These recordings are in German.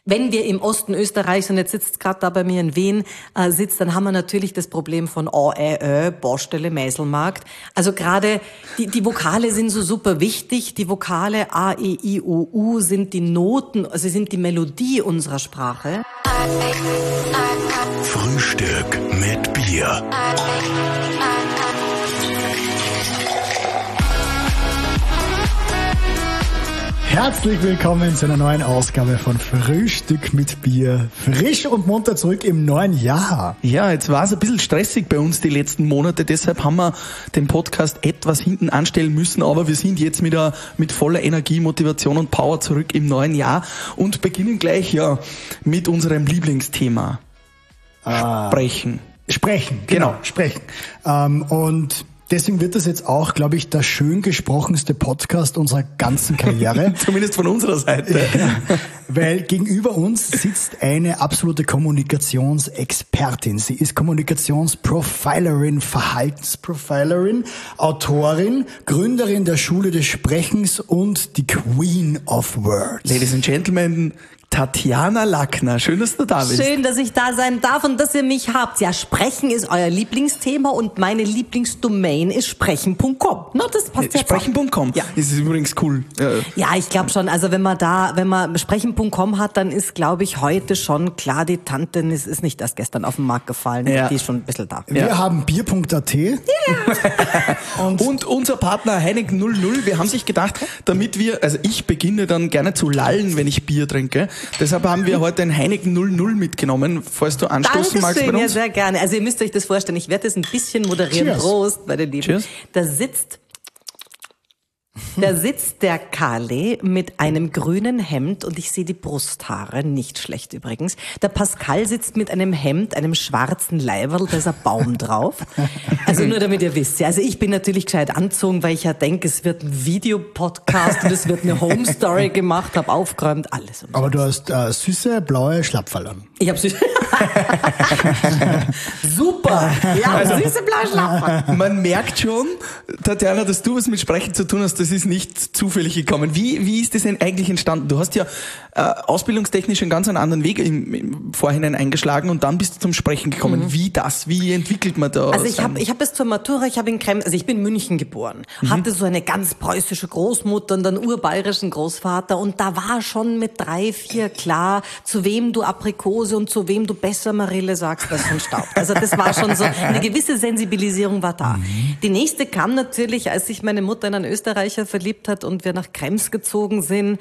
Wenn wir im Osten Österreichs, und jetzt sitzt gerade da bei mir in Wien, dann haben wir natürlich das Problem von Baustelle, Mäselmarkt. Also gerade die Vokale sind so super wichtig. Die Vokale A, E, I, O, U sind die Noten, also sind die Melodie unserer Sprache. Frühstück mit Bier. Herzlich willkommen zu einer neuen Ausgabe von Frühstück mit Bier. Frisch und munter zurück im neuen Jahr. Ja, jetzt war es ein bisschen stressig bei uns die letzten Monate, deshalb haben wir den Podcast etwas hinten anstellen müssen, aber wir sind jetzt wieder mit voller Energie, Motivation und Power zurück im neuen Jahr und beginnen gleich mit unserem Lieblingsthema. Sprechen. Genau, sprechen. Und deswegen wird das jetzt auch, glaube ich, der schön gesprochenste Podcast unserer ganzen Karriere. Zumindest von unserer Seite. Weil gegenüber uns sitzt eine absolute Kommunikationsexpertin. Sie ist Kommunikationsprofilerin, Verhaltensprofilerin, Autorin, Gründerin der Schule des Sprechens und die Queen of Words. Ladies and Gentlemen, Tatjana Lackner, schön, dass du da bist. Schön, dass ich da sein darf und dass ihr mich habt. Ja, Sprechen ist euer Lieblingsthema und meine Lieblingsdomain ist sprechen.com. Na, das passt ja. Sprechen.com? Ja. Das ist übrigens cool. Ja, ich glaube schon. Also wenn man sprechen.com hat, dann ist, glaube ich, heute schon klar, die Tante ist nicht erst gestern auf den Markt gefallen. Ja. Die ist schon ein bisschen da. Wir haben bier.at. Ja. und unser Partner Heineken 00, wir haben sich gedacht, damit ich beginne dann gerne zu lallen, wenn ich Bier trinke. Deshalb haben wir heute ein Heineken 00 mitgenommen, falls du anstoßen magst bei uns. Ja, sehr gerne. Also ihr müsst euch das vorstellen, ich werde das ein bisschen moderieren. Cheers. Prost, meine Lieben. Cheers. Da sitzt der Kali mit einem grünen Hemd und ich sehe die Brusthaare, nicht schlecht übrigens. Der Pascal sitzt mit einem Hemd, einem schwarzen Leiberl, da ist ein Baum drauf. Also nur damit ihr wisst. Also ich bin natürlich gescheit angezogen, weil ich ja denke, es wird ein Videopodcast und es wird eine Home Story gemacht, habe aufgeräumt, alles. Aber du hast süße, blaue Schlappfall an. Ich habe süße... Super! Ja, süße blaue Schlappfall. Man merkt schon, Tatjana, dass du was mit Sprechen zu tun hast, das ist nicht zufällig gekommen. Wie ist das denn eigentlich entstanden? Du hast ja ausbildungstechnisch einen ganz anderen Weg im Vorhinein eingeschlagen und dann bist du zum Sprechen gekommen. Mhm. Wie entwickelt man da? Also ich hab bis zur Matura, ich bin in München geboren, hatte so eine ganz preußische Großmutter und einen urbayerischen Großvater und da war schon mit 3, 4 klar, zu wem du Aprikose und zu wem du besser Marille sagst als von Staub. Also das war schon so, eine gewisse Sensibilisierung war da. Die nächste kam natürlich, als sich meine Mutter in einen Österreicher verliebt hat und wir nach Krems gezogen sind,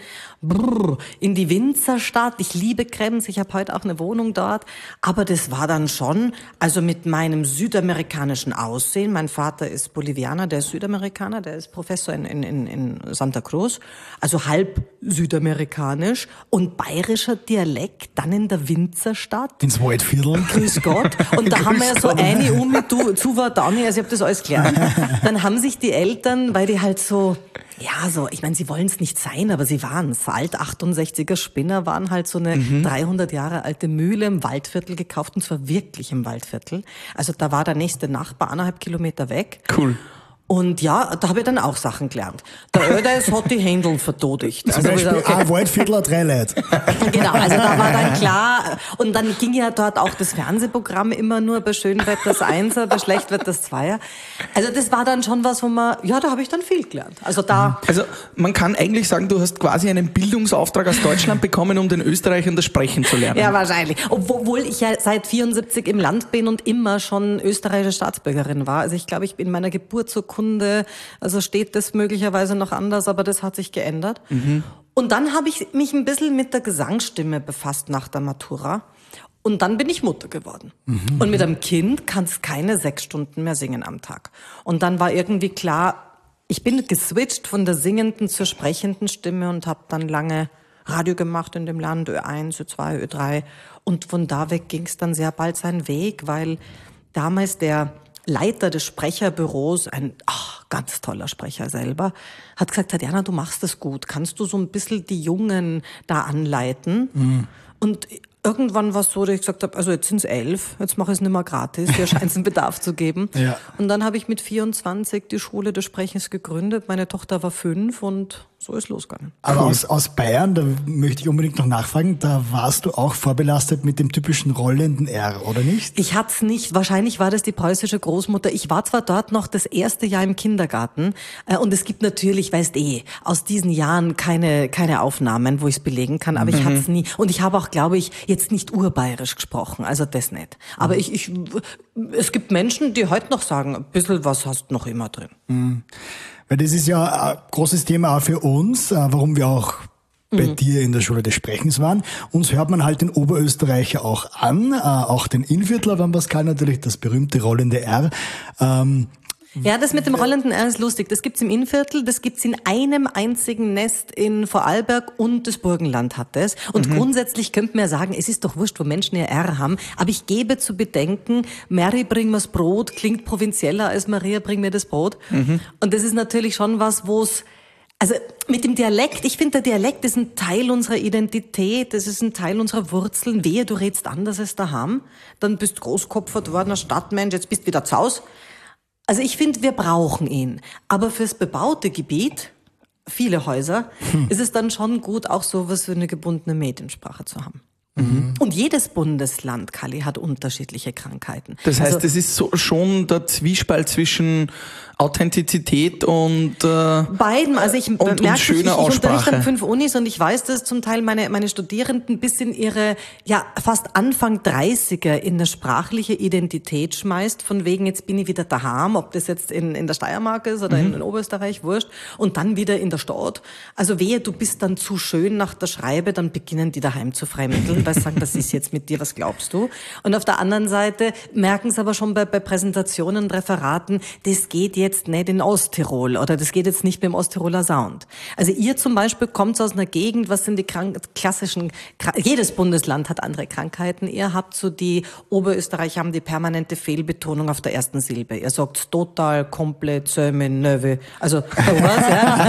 in die Winzerstadt. Ich liebe Krems, ich habe heute auch eine Wohnung dort. Aber das war dann schon, also mit meinem südamerikanischen Aussehen, mein Vater ist Bolivianer, der ist Südamerikaner, der ist Professor in Santa Cruz, also halb südamerikanisch und bayerischer Dialekt, dann in der Winzerstadt. Ins Waldviertel. Grüß Gott. Und da haben wir ja so eine mit zu war Dani, also ich habe das alles gelernt. Dann haben sich die Eltern, weil die halt so, ich meine, sie wollen es nicht sein, aber sie waren es. Alt 68er Spinner waren halt so eine 300 Jahre alte Mühle im Waldviertel gekauft und zwar wirklich im Waldviertel. Also da war der nächste Nachbar 1,5 Kilometer weg. Cool. Und ja, da habe ich dann auch Sachen gelernt. Der Öder hat die Händel vertodigt. Zum Beispiel Waldviertler 3 Leute. Genau, also da war dann klar. Und dann ging ja dort auch das Fernsehprogramm immer nur bei Schönwetters 1er, bei Schlechtwetters 2er. Also das war dann schon was, da habe ich dann viel gelernt. Also man kann eigentlich sagen, du hast quasi einen Bildungsauftrag aus Deutschland bekommen, um den Österreichern das Sprechen zu lernen. Ja, wahrscheinlich. Obwohl ich ja seit 74 im Land bin und immer schon österreichische Staatsbürgerin war. Also ich glaube, ich bin in meiner Geburtsurkunde, also steht das möglicherweise noch anders, aber das hat sich geändert. Und dann habe ich mich ein bisschen mit der Gesangsstimme befasst nach der Matura. Und dann bin ich Mutter geworden. Und mit einem Kind kannst du keine 6 Stunden mehr singen am Tag. Und dann war irgendwie klar, ich bin geswitcht von der singenden zur sprechenden Stimme und habe dann lange Radio gemacht in dem Land, Ö1, Ö2, Ö3. Und von da weg ging es dann sehr bald seinen Weg, weil damals der Leiter des Sprecherbüros, ein ganz toller Sprecher selber, hat gesagt, Tatjana, du machst das gut. Kannst du so ein bisschen die Jungen da anleiten? Und irgendwann war es so, dass ich gesagt habe, also jetzt sind es 11, jetzt mache ich es nicht mehr gratis, hier scheint es einen Bedarf zu geben. Ja. Und dann habe ich mit 24 die Schule des Sprechens gegründet. Meine Tochter war 5 und so ist losgegangen. Aber aus Bayern, da möchte ich unbedingt noch nachfragen, da warst du auch vorbelastet mit dem typischen rollenden R, oder nicht? Ich hatte es nicht. Wahrscheinlich war das die preußische Großmutter. Ich war zwar dort noch das erste Jahr im Kindergarten und es gibt natürlich, weißt aus diesen Jahren keine Aufnahmen, wo ich es belegen kann, aber ich hatte es nie. Und ich habe auch, glaube ich, jetzt nicht urbayerisch gesprochen, also das nicht. Aber es gibt Menschen, die heute noch sagen, ein bisschen was hast du noch immer drin. Weil das ist ja ein großes Thema auch für uns, warum wir auch bei dir in der Schule des Sprechens waren. Uns hört man halt den Oberösterreicher auch an, auch den Innviertler, wenn Pascal natürlich, das berühmte rollende R. Ja, das mit dem rollenden R ist lustig. Das gibt's im Innviertel, das gibt's in einem einzigen Nest in Vorarlberg und das Burgenland hat es. Und grundsätzlich könnte man ja sagen, es ist doch wurscht, wo Menschen ihr R haben. Aber ich gebe zu bedenken, Mary, bring mir's Brot, klingt provinzieller als Maria, bring mir das Brot. Und das ist natürlich schon was, also mit dem Dialekt, ich finde, der Dialekt ist ein Teil unserer Identität, das ist ein Teil unserer Wurzeln. Wehe, du redst anders als daheim, dann bist du großkopfert worden, ein Stadtmensch, jetzt bist du wieder zu Hause. Also ich finde, wir brauchen ihn. Aber fürs bebaute Gebiet, viele Häuser, ist es dann schon gut, auch sowas wie eine gebundene Mediensprache zu haben. Und jedes Bundesland, Kalli, hat unterschiedliche Krankheiten. Das heißt, es ist schon der Zwiespalt zwischen Authentizität und beiden. Also ich merke, ich unterrichte an 5 Unis und ich weiß, dass zum Teil meine Studierenden bis in ihre fast Anfang 30er in eine sprachliche Identität schmeißt, von wegen, jetzt bin ich wieder daheim, ob das jetzt in der Steiermark ist oder in Oberösterreich, wurscht, und dann wieder in der Stadt. Also wehe, du bist dann zu schön nach der Schreibe, dann beginnen die daheim zu fremdeln, weil sie sagen, das ist jetzt mit dir, was glaubst du? Und auf der anderen Seite merken sie aber schon bei Präsentationen und Referaten, das geht jetzt nicht in Osttirol oder das geht jetzt nicht mit dem Osttiroler Sound. Also ihr zum Beispiel kommt aus einer Gegend, was sind die klassischen, jedes Bundesland hat andere Krankheiten. Ihr habt so die Oberösterreicher haben die permanente Fehlbetonung auf der ersten Silbe. Ihr sagt total, komplett, sömen, nöwe. Also sowas,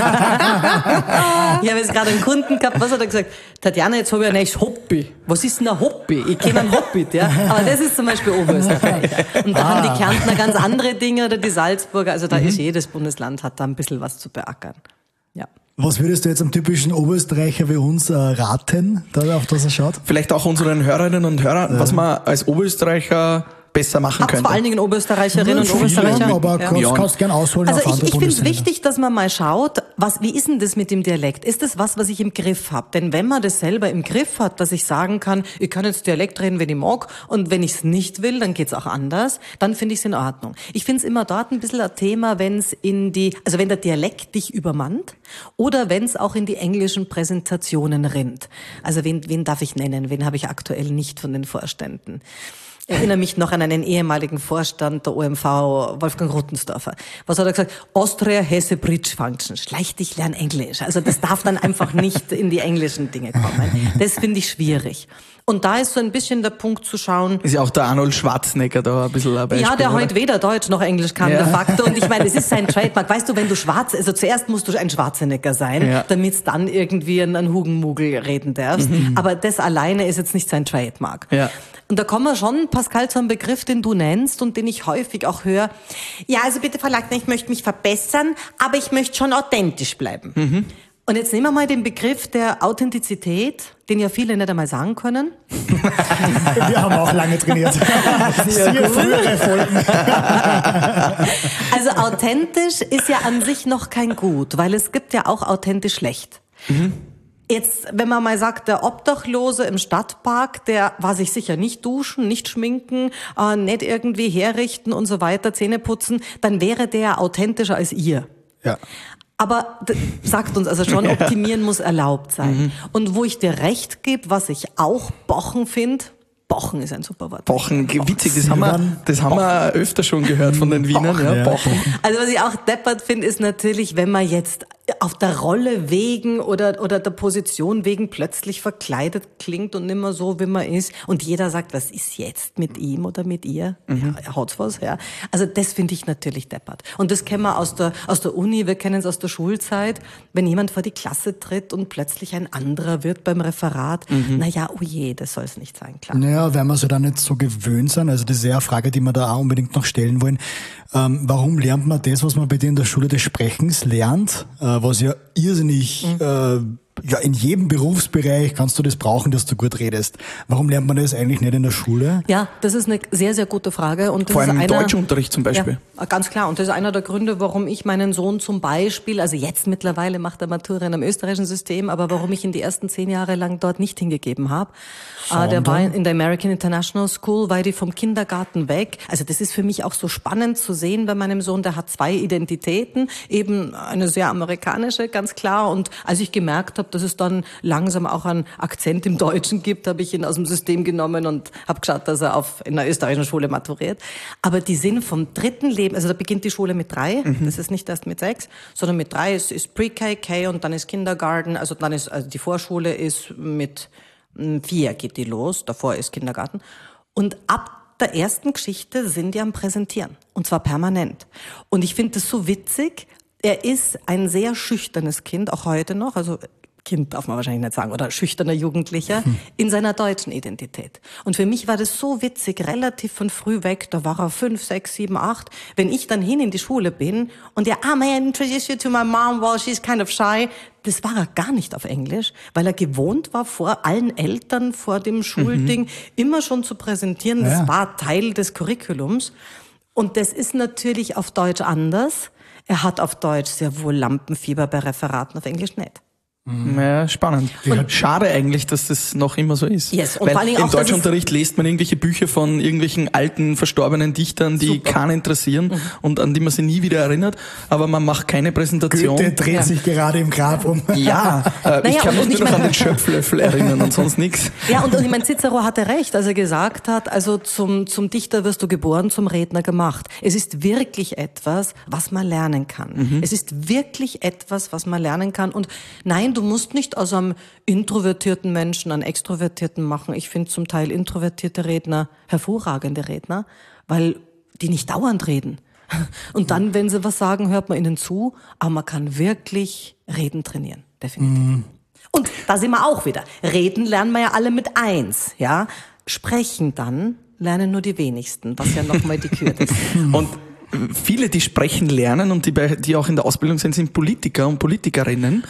ja. Ich habe jetzt gerade einen Kunden gehabt, was hat er gesagt? Tatjana, jetzt habe ich ein echtes Hobby. Was ist denn ein Hobby? Ich kenne einen Hobbit, ja. Aber das ist zum Beispiel Oberösterreich. Und da haben die Kärntner ganz andere Dinge oder die Salzburger. Also da ist jedes Bundesland hat da ein bisschen was zu beackern. Ja. Was würdest du jetzt am typischen Oberösterreicher wie uns raten, auf das er schaut? Vielleicht auch unseren Hörerinnen und Hörern, was man als Oberösterreicher besser machen könnte. Vor allen Dingen Oberösterreicherinnen und Oberösterreicher. Aber kannst gerne ausholen also auf andere ich finde es Bundesländer. wichtig, dass man mal schaut, wie ist denn das mit dem Dialekt? Ist das was ich im Griff habe? Denn wenn man das selber im Griff hat, dass ich sagen kann, ich kann jetzt Dialekt reden, wenn ich mag, und wenn ich es nicht will, dann geht's auch anders, dann finde ich es in Ordnung. Ich finde es immer dort ein bisschen ein Thema, wenn wenn der Dialekt dich übermannt oder wenn es auch in die englischen Präsentationen rinnt. Also wen darf ich nennen? Wen habe ich aktuell nicht von den Vorständen? Ich erinnere mich noch an einen ehemaligen Vorstand der OMV, Wolfgang Ruttensdorfer. Was hat er gesagt? Austria has a bridge function. Schleich dich, lern Englisch. Also das darf dann einfach nicht in die englischen Dinge kommen. Das finde ich schwierig. Und da ist so ein bisschen der Punkt zu schauen. Ist ja auch der Arnold Schwarzenegger da ein bisschen ein Beispiel. Ja, der heute weder Deutsch noch Englisch kann, de facto. Und ich meine, es ist sein Trademark. Weißt du, wenn du also zuerst musst du ein Schwarzenegger sein, damit dann irgendwie einen Hugenmugel reden darfst. Aber das alleine ist jetzt nicht sein Trademark. Ja. Und da kommen wir schon, Pascal, zu einem Begriff, den du nennst und den ich häufig auch höre. Ja, also bitte, Frau Lackner, ich möchte mich verbessern, aber ich möchte schon authentisch bleiben. Und jetzt nehmen wir mal den Begriff der Authentizität, den ja viele nicht einmal sagen können. Wir haben auch lange trainiert. Sehr frühere Folgen. Also authentisch ist ja an sich noch kein Gut, weil es gibt ja auch authentisch schlecht. Jetzt, wenn man mal sagt, der Obdachlose im Stadtpark, der war sich sicher nicht duschen, nicht schminken, nicht irgendwie herrichten und so weiter, Zähne putzen, dann wäre der authentischer als ihr. Ja. Aber sagt uns also schon, optimieren muss erlaubt sein. Und wo ich dir recht gebe, was ich auch Bochen finde, Bochen ist ein super Wort. Bochen, witzig, das haben wir öfter schon gehört von den Wienern. Bochen, Bochen. Also was ich auch deppert finde, ist natürlich, wenn man jetzt auf der Rolle wegen oder der Position wegen plötzlich verkleidet klingt und nicht mehr so, wie man ist. Und jeder sagt, was ist jetzt mit ihm oder mit ihr? Ja, haut's was, ja. Also das finde ich natürlich deppert. Und das kennen wir aus der Uni, wir kennen es aus der Schulzeit. Wenn jemand vor die Klasse tritt und plötzlich ein anderer wird beim Referat, naja, oh je, das soll es nicht sein, klar. Naja, wenn wir so da nicht so gewöhnt sind, also das ist ja eine Frage, die wir da auch unbedingt noch stellen wollen. Warum lernt man das, was man bei dir in der Schule des Sprechens lernt, was ja irrsinnig, in jedem Berufsbereich kannst du das brauchen, dass du gut redest. Warum lernt man das eigentlich nicht in der Schule? Ja, das ist eine sehr, sehr gute Frage. Und das Vor allem ist im Deutschunterricht zum Beispiel. Ja, ganz klar. Und das ist einer der Gründe, warum ich meinen Sohn zum Beispiel, also jetzt mittlerweile macht er Matura in einem österreichischen System, aber warum ich ihn die ersten 10 Jahre lang dort nicht hingegeben habe. Der war in der American International School, weil die vom Kindergarten weg. Also das ist für mich auch so spannend zu sehen bei meinem Sohn. Der hat 2 Identitäten, eben eine sehr amerikanische, ganz klar. Und als ich gemerkt habe, dass es dann langsam auch einen Akzent im Deutschen gibt, habe ich ihn aus dem System genommen und habe geschaut, dass er in einer österreichischen Schule maturiert. Aber die sind vom 3. Leben, also da beginnt die Schule mit 3, das ist nicht erst mit 6, sondern mit 3 ist Pre-K, K und dann ist Kindergarten, also die Vorschule ist mit 4 geht die los, davor ist Kindergarten. Und ab der ersten Geschichte sind die am Präsentieren. Und zwar permanent. Und ich finde das so witzig. Er ist ein sehr schüchternes Kind, auch heute noch, also Kind darf man wahrscheinlich nicht sagen, oder schüchterner Jugendlicher, in seiner deutschen Identität. Und für mich war das so witzig, relativ von früh weg, da war er 5, 6, 7, 8, wenn ich dann hin in die Schule bin und may I introduce you to my mom, well, she's kind of shy, das war er gar nicht auf Englisch, weil er gewohnt war, vor allen Eltern, vor dem Schulding, immer schon zu präsentieren, das war Teil des Curriculums. Und das ist natürlich auf Deutsch anders. Er hat auf Deutsch sehr wohl Lampenfieber bei Referaten, auf Englisch nicht. Ja, spannend. Und schade eigentlich, dass das noch immer so ist. Yes. Und weil vor allem im auch, Deutschunterricht liest man irgendwelche Bücher von irgendwelchen alten, verstorbenen Dichtern, die keinen interessieren und an die man sich nie wieder erinnert, aber man macht keine Präsentation. Goethe dreht sich gerade im Grab um. Ja, ich kann mich nur noch an den Schöpflöffel erinnern und sonst nichts. Ja, und ich meine, Cicero hatte recht, als er gesagt hat, also zum Dichter wirst du geboren, zum Redner gemacht. Es ist wirklich etwas, was man lernen kann. Es ist wirklich etwas, was man lernen kann. Und nein, du musst nicht aus einem introvertierten Menschen einen extrovertierten machen. Ich finde zum Teil introvertierte Redner hervorragende Redner, weil die nicht dauernd reden. Und dann, wenn sie was sagen, hört man ihnen zu, aber man kann wirklich Reden trainieren, definitiv. Und da sind wir auch wieder. Reden lernen wir ja alle mit 1, ja. Sprechen dann lernen nur die wenigsten, was ja nochmal die Kür ist. Und viele, die sprechen lernen und die auch in der Ausbildung sind Politiker und Politikerinnen.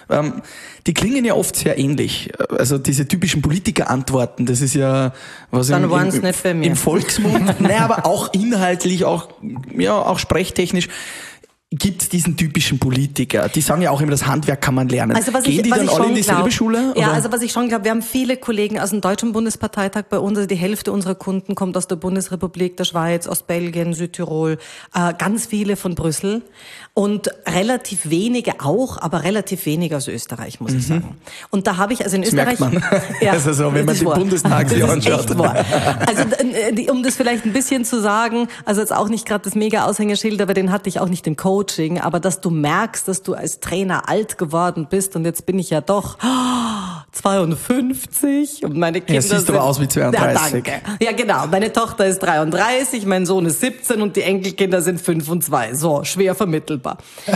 Die klingen ja oft sehr ähnlich. Also diese typischen Politikerantworten, das ist ja was im Volksmund, naja, aber auch inhaltlich, auch sprechtechnisch. Gibt es diesen typischen Politiker? Die sagen ja auch immer, das Handwerk kann man lernen. Also Gehen die dann alle in dieselbe Schule? Ja, oder? also was ich schon glaube, wir haben viele Kollegen aus dem Deutschen Bundesparteitag bei uns, also die Hälfte unserer Kunden kommt aus der Bundesrepublik, der Schweiz, aus Belgien, Südtirol, ganz viele von Brüssel und relativ wenige auch, aber relativ wenige aus Österreich, muss ich sagen. Und da habe ich, also in das Österreich... merkt man. Ja, also so, wenn man die Bundestag sich anschaut. Also um das vielleicht ein bisschen zu sagen, also jetzt auch nicht gerade das mega Aushängeschild, aber den hatte ich auch nicht im Coaching, aber dass du merkst, dass du als Trainer alt geworden bist und jetzt bin ich ja doch 52 und meine Kinder siehst sind... aber aus wie 32. Ja, danke. Ja, genau. Meine Tochter ist 33, mein Sohn ist 17 und die Enkelkinder sind 5 und 2. So, schwer vermittelbar.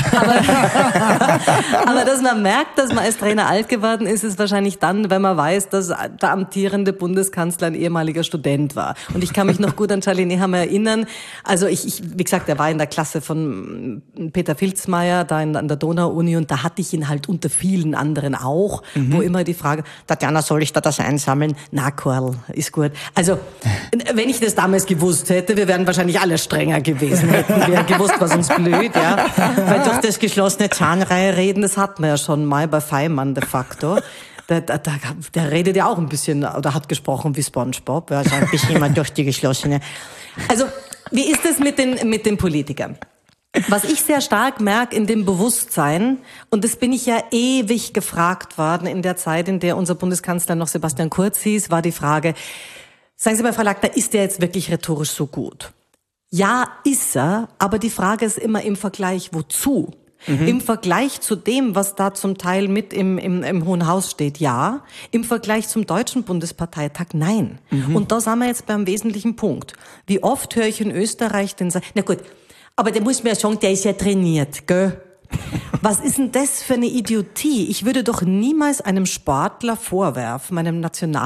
Aber dass man merkt, dass man als Trainer alt geworden ist, ist wahrscheinlich dann, wenn man weiß, dass der amtierende Bundeskanzler ein ehemaliger Student war. Und ich kann mich noch gut an Charlie Nehammer erinnern. Also wie gesagt, er war in der Klasse von Peter Filzmeier, da an der Donau-Uni, und da hatte ich ihn halt unter vielen anderen auch, wo immer die Frage, Tatjana, soll ich da das einsammeln? Na, Karl, ist gut. Also, wenn ich das damals gewusst hätte, wir wären wahrscheinlich alle strenger gewesen, hätten wir gewusst, was uns blüht, ja. Weil durch das geschlossene Zahnreihe reden, das hatten wir ja schon mal bei Feimann de facto. Der redet ja auch ein bisschen, oder hat gesprochen wie SpongeBob, ja, also ein bisschen immer durch die geschlossene. Also, wie ist es mit den Politikern? Was ich sehr stark merke in dem Bewusstsein, und das bin ich ja ewig gefragt worden in der Zeit, in der unser Bundeskanzler noch Sebastian Kurz hieß, war die Frage, sagen Sie mal, Frau Lackner, ist der jetzt wirklich rhetorisch so gut? Ja, ist er, aber die Frage ist immer im Vergleich wozu? Im Vergleich zu dem, was da zum Teil mit im Hohen Haus steht, ja. Im Vergleich zum Deutschen Bundesparteitag, nein. Und da sind wir jetzt beim wesentlichen Punkt. Wie oft höre ich in Österreich den sagen, na gut, aber der muss mir ja sagen, der ist ja trainiert, gell? Was ist denn das für eine Idiotie? Ich würde doch niemals einem Sportler vorwerfen, einem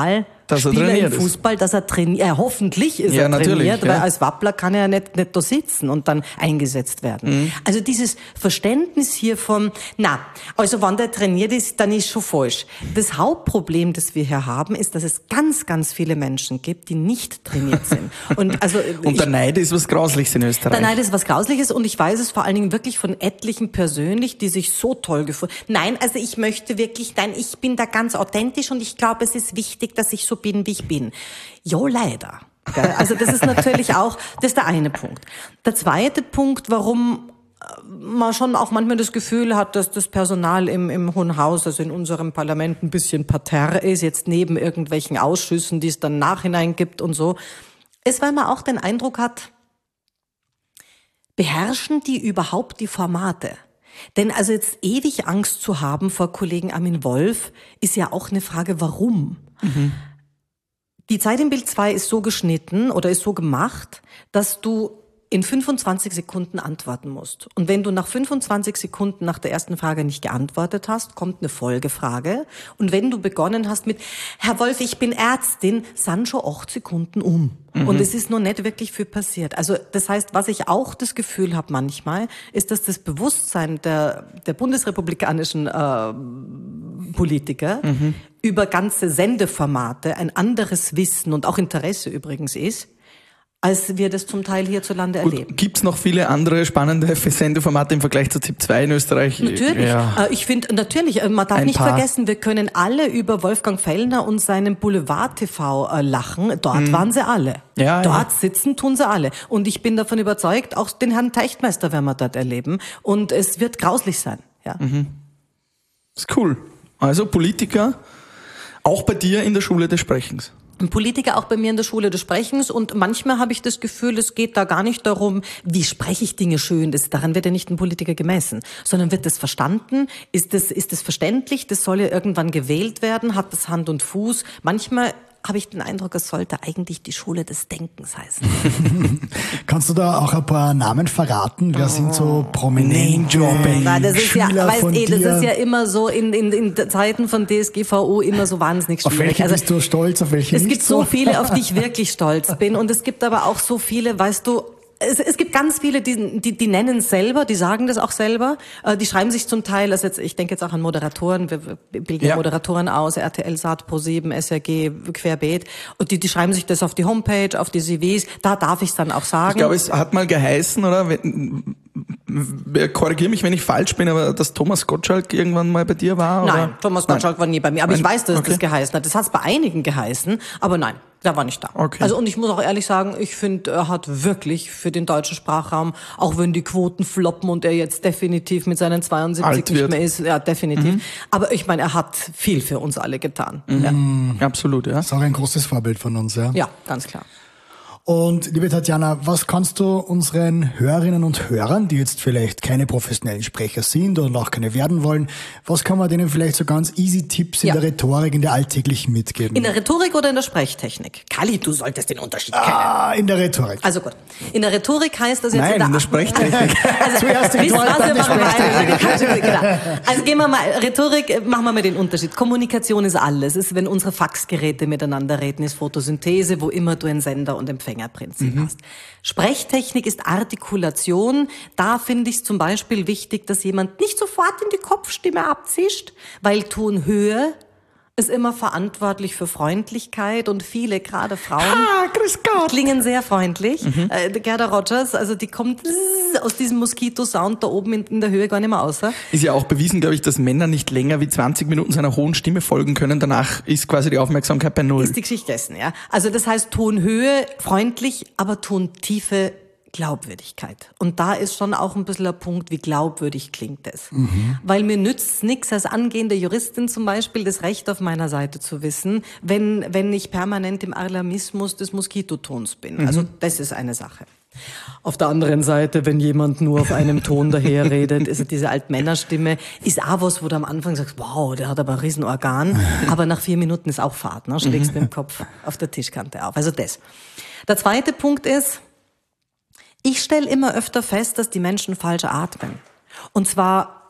Spieler im Fußball, dass er trainiert. Hoffentlich ist er trainiert, weil als Wappler kann er nicht da sitzen und dann eingesetzt werden. Also dieses Verständnis hier von, also wenn der trainiert ist, dann ist schon falsch. Das Hauptproblem, das wir hier haben, ist, dass es ganz, ganz viele Menschen gibt, die nicht trainiert sind. Und der Neid ist was Grausliches in Österreich. Der Neid ist was Grausliches und ich weiß es vor allen Dingen wirklich von etlichen persönlich, die sich so toll gefunden. Nein, also ich bin da ganz authentisch und ich glaube, es ist wichtig, dass ich so bin, wie ich bin. Jo, leider. Also das ist natürlich auch, das ist der eine Punkt. Der zweite Punkt, warum man schon auch manchmal das Gefühl hat, dass das Personal im Hohen Haus, also in unserem Parlament, ein bisschen parterre ist, jetzt neben irgendwelchen Ausschüssen, die es dann nachhinein gibt und so, ist, weil man auch den Eindruck hat, beherrschen die überhaupt die Formate? Denn also jetzt ewig Angst zu haben vor Kollegen Armin Wolf ist ja auch eine Frage, warum? Die Zeit im Bild 2 ist so geschnitten oder ist so gemacht, dass du in 25 Sekunden antworten musst. Und wenn du nach 25 Sekunden nach der ersten Frage nicht geantwortet hast, kommt eine Folgefrage. Und wenn du begonnen hast mit, Herr Wolf, ich bin Ärztin, sind schon 8 Sekunden um. Und es ist noch nicht wirklich viel passiert. Also das heißt, was ich auch das Gefühl habe manchmal, ist, dass das Bewusstsein der bundesrepublikanischen Politiker über ganze Sendeformate ein anderes Wissen und auch Interesse übrigens ist, als wir das zum Teil hierzulande erleben. Gibt's noch viele andere spannende Sendeformate im Vergleich zu ZIP 2 in Österreich? Natürlich. Ja. Ich finde, man darf nicht vergessen, wir können alle über Wolfgang Fellner und seinen Boulevard-TV lachen. Dort waren sie alle. Dort sitzen tun sie alle. Und ich bin davon überzeugt, auch den Herrn Teichtmeister werden wir dort erleben. Und es wird grauslich sein. Ja. Das ist cool. Also Politiker, auch bei dir in der Schule des Sprechens. Ein Politiker auch bei mir in der Schule des Sprechens und manchmal habe ich das Gefühl, es geht da gar nicht darum, wie spreche ich Dinge schön, daran wird ja nicht ein Politiker gemessen, sondern wird das verstanden, ist das verständlich, das soll ja irgendwann gewählt werden, hat das Hand und Fuß, manchmal habe ich den Eindruck, es sollte eigentlich die Schule des Denkens heißen. Kannst du da auch ein paar Namen verraten? Wer sind so prominente das ist Schüler von dir? Das ist ja immer so in Zeiten von DSGVO immer so wahnsinnig schwierig. Auf welche bist du stolz, auf welche nicht? Es gibt so viele, auf die ich wirklich stolz bin und es gibt aber auch so viele, weißt du, es gibt ganz viele, die nennen es selber, die sagen das auch selber, die schreiben sich zum Teil, also jetzt, ich denke jetzt auch an Moderatoren, wir bilden Moderatoren aus, RTL, Sat, Pro7, SRG, querbeet, und die schreiben sich das auf die Homepage, auf die CVs, da darf ich es dann auch sagen. Ich glaube, es hat mal geheißen, oder? Korrigiere mich, wenn ich falsch bin, aber dass Thomas Gottschalk irgendwann mal bei dir war? Oder? Nein, Thomas Gottschalk war nie bei mir, aber ich weiß, dass das geheißen hat. Das hat es bei einigen geheißen, aber nein, der war nicht da. Okay. Also und ich muss auch ehrlich sagen, ich finde, er hat wirklich für den deutschen Sprachraum, auch wenn die Quoten floppen und er jetzt definitiv mit seinen 72 nicht mehr ist, ja definitiv. Aber ich meine, er hat viel für uns alle getan. Ja. Absolut, ja. Das ist auch ein großes Vorbild von uns, ja. Ja, ganz klar. Und liebe Tatjana, was kannst du unseren Hörerinnen und Hörern, die jetzt vielleicht keine professionellen Sprecher sind oder auch keine werden wollen, was kann man denen vielleicht so ganz easy Tipps in der Rhetorik, in der alltäglichen mitgeben? In der Rhetorik oder in der Sprechtechnik? Kali, du solltest den Unterschied kennen. In der Rhetorik. Also gut. In der Rhetorik heißt das jetzt... Nein, in der Sprechtechnik. Also, zuerst die Rhetorik, dann die Sprechtechnik. Genau. Also gehen wir mal, Rhetorik, machen wir mal den Unterschied. Kommunikation ist alles. Es ist, wenn unsere Faxgeräte miteinander reden, ist Photosynthese, wo immer du einen Sender und Empfänger Prinzip hast. Sprechtechnik ist Artikulation. Da finde ich es zum Beispiel wichtig, dass jemand nicht sofort in die Kopfstimme abzischt, weil Tonhöhe ist immer verantwortlich für Freundlichkeit und viele, gerade Frauen, grüß Gott, klingen sehr freundlich. Gerda Rogers, also die kommt aus diesem Moskito-Sound da oben in der Höhe gar nicht mehr raus. Ist ja auch bewiesen, glaube ich, dass Männer nicht länger wie 20 Minuten seiner hohen Stimme folgen können. Danach ist quasi die Aufmerksamkeit bei Null. Ist die Geschichte dessen, ja. Also das heißt Tonhöhe, freundlich, aber Tontiefe, Glaubwürdigkeit. Und da ist schon auch ein bisschen der Punkt, wie glaubwürdig klingt es. Weil mir nützt nichts als angehende Juristin zum Beispiel, das Recht auf meiner Seite zu wissen, wenn ich permanent im Alarmismus des Moskitotons bin. Also das ist eine Sache. Auf der anderen Seite, wenn jemand nur auf einem Ton daherredet, also diese Altmännerstimme, ist auch was, wo du am Anfang sagst, wow, der hat aber ein Riesenorgan, aber nach 4 Minuten ist auch Fahrt, ne? Schlägst mit dem Kopf auf der Tischkante auf. Also das. Der zweite Punkt ist, ich stelle immer öfter fest, dass die Menschen falsch atmen. Und zwar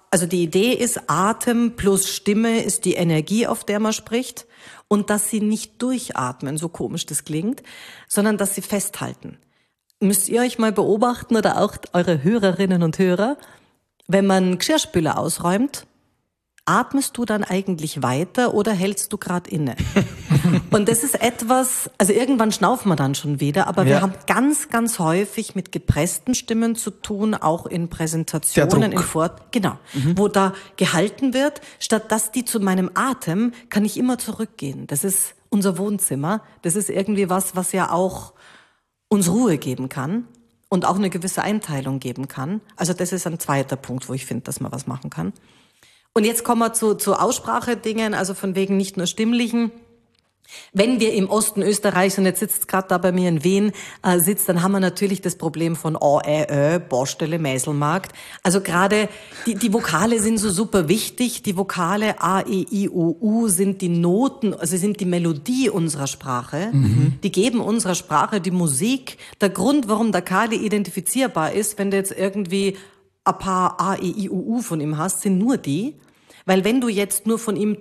also die Idee ist, Atem plus Stimme ist die Energie, auf der man spricht. Und dass sie nicht durchatmen, so komisch das klingt, sondern dass sie festhalten. Müsst ihr euch mal beobachten oder auch eure Hörerinnen und Hörer, wenn man Geschirrspüler ausräumt, atmest du dann eigentlich weiter oder hältst du gerade inne? Und das ist etwas, also irgendwann schnaufen wir dann schon wieder, aber wir haben ganz, ganz häufig mit gepressten Stimmen zu tun, auch in Präsentationen, wo da gehalten wird, statt dass die zu meinem Atem, kann ich immer zurückgehen. Das ist unser Wohnzimmer. Das ist irgendwie was ja auch uns Ruhe geben kann und auch eine gewisse Einteilung geben kann. Also das ist ein zweiter Punkt, wo ich finde, dass man was machen kann. Und jetzt kommen wir zu Aussprachedingen, also von wegen nicht nur stimmlichen. Wenn wir im Osten Österreichs, und jetzt sitzt gerade da bei mir in Wien, dann haben wir natürlich das Problem von Baustelle, Mäselmarkt. Also gerade die Vokale sind so super wichtig. Die Vokale A, E, I, O, U sind die Noten, also sind die Melodie unserer Sprache. Die geben unserer Sprache die Musik. Der Grund, warum der Kali identifizierbar ist, wenn du jetzt irgendwie ein paar A, E, I, O, U von ihm hast, sind nur die. Weil wenn du jetzt nur von ihm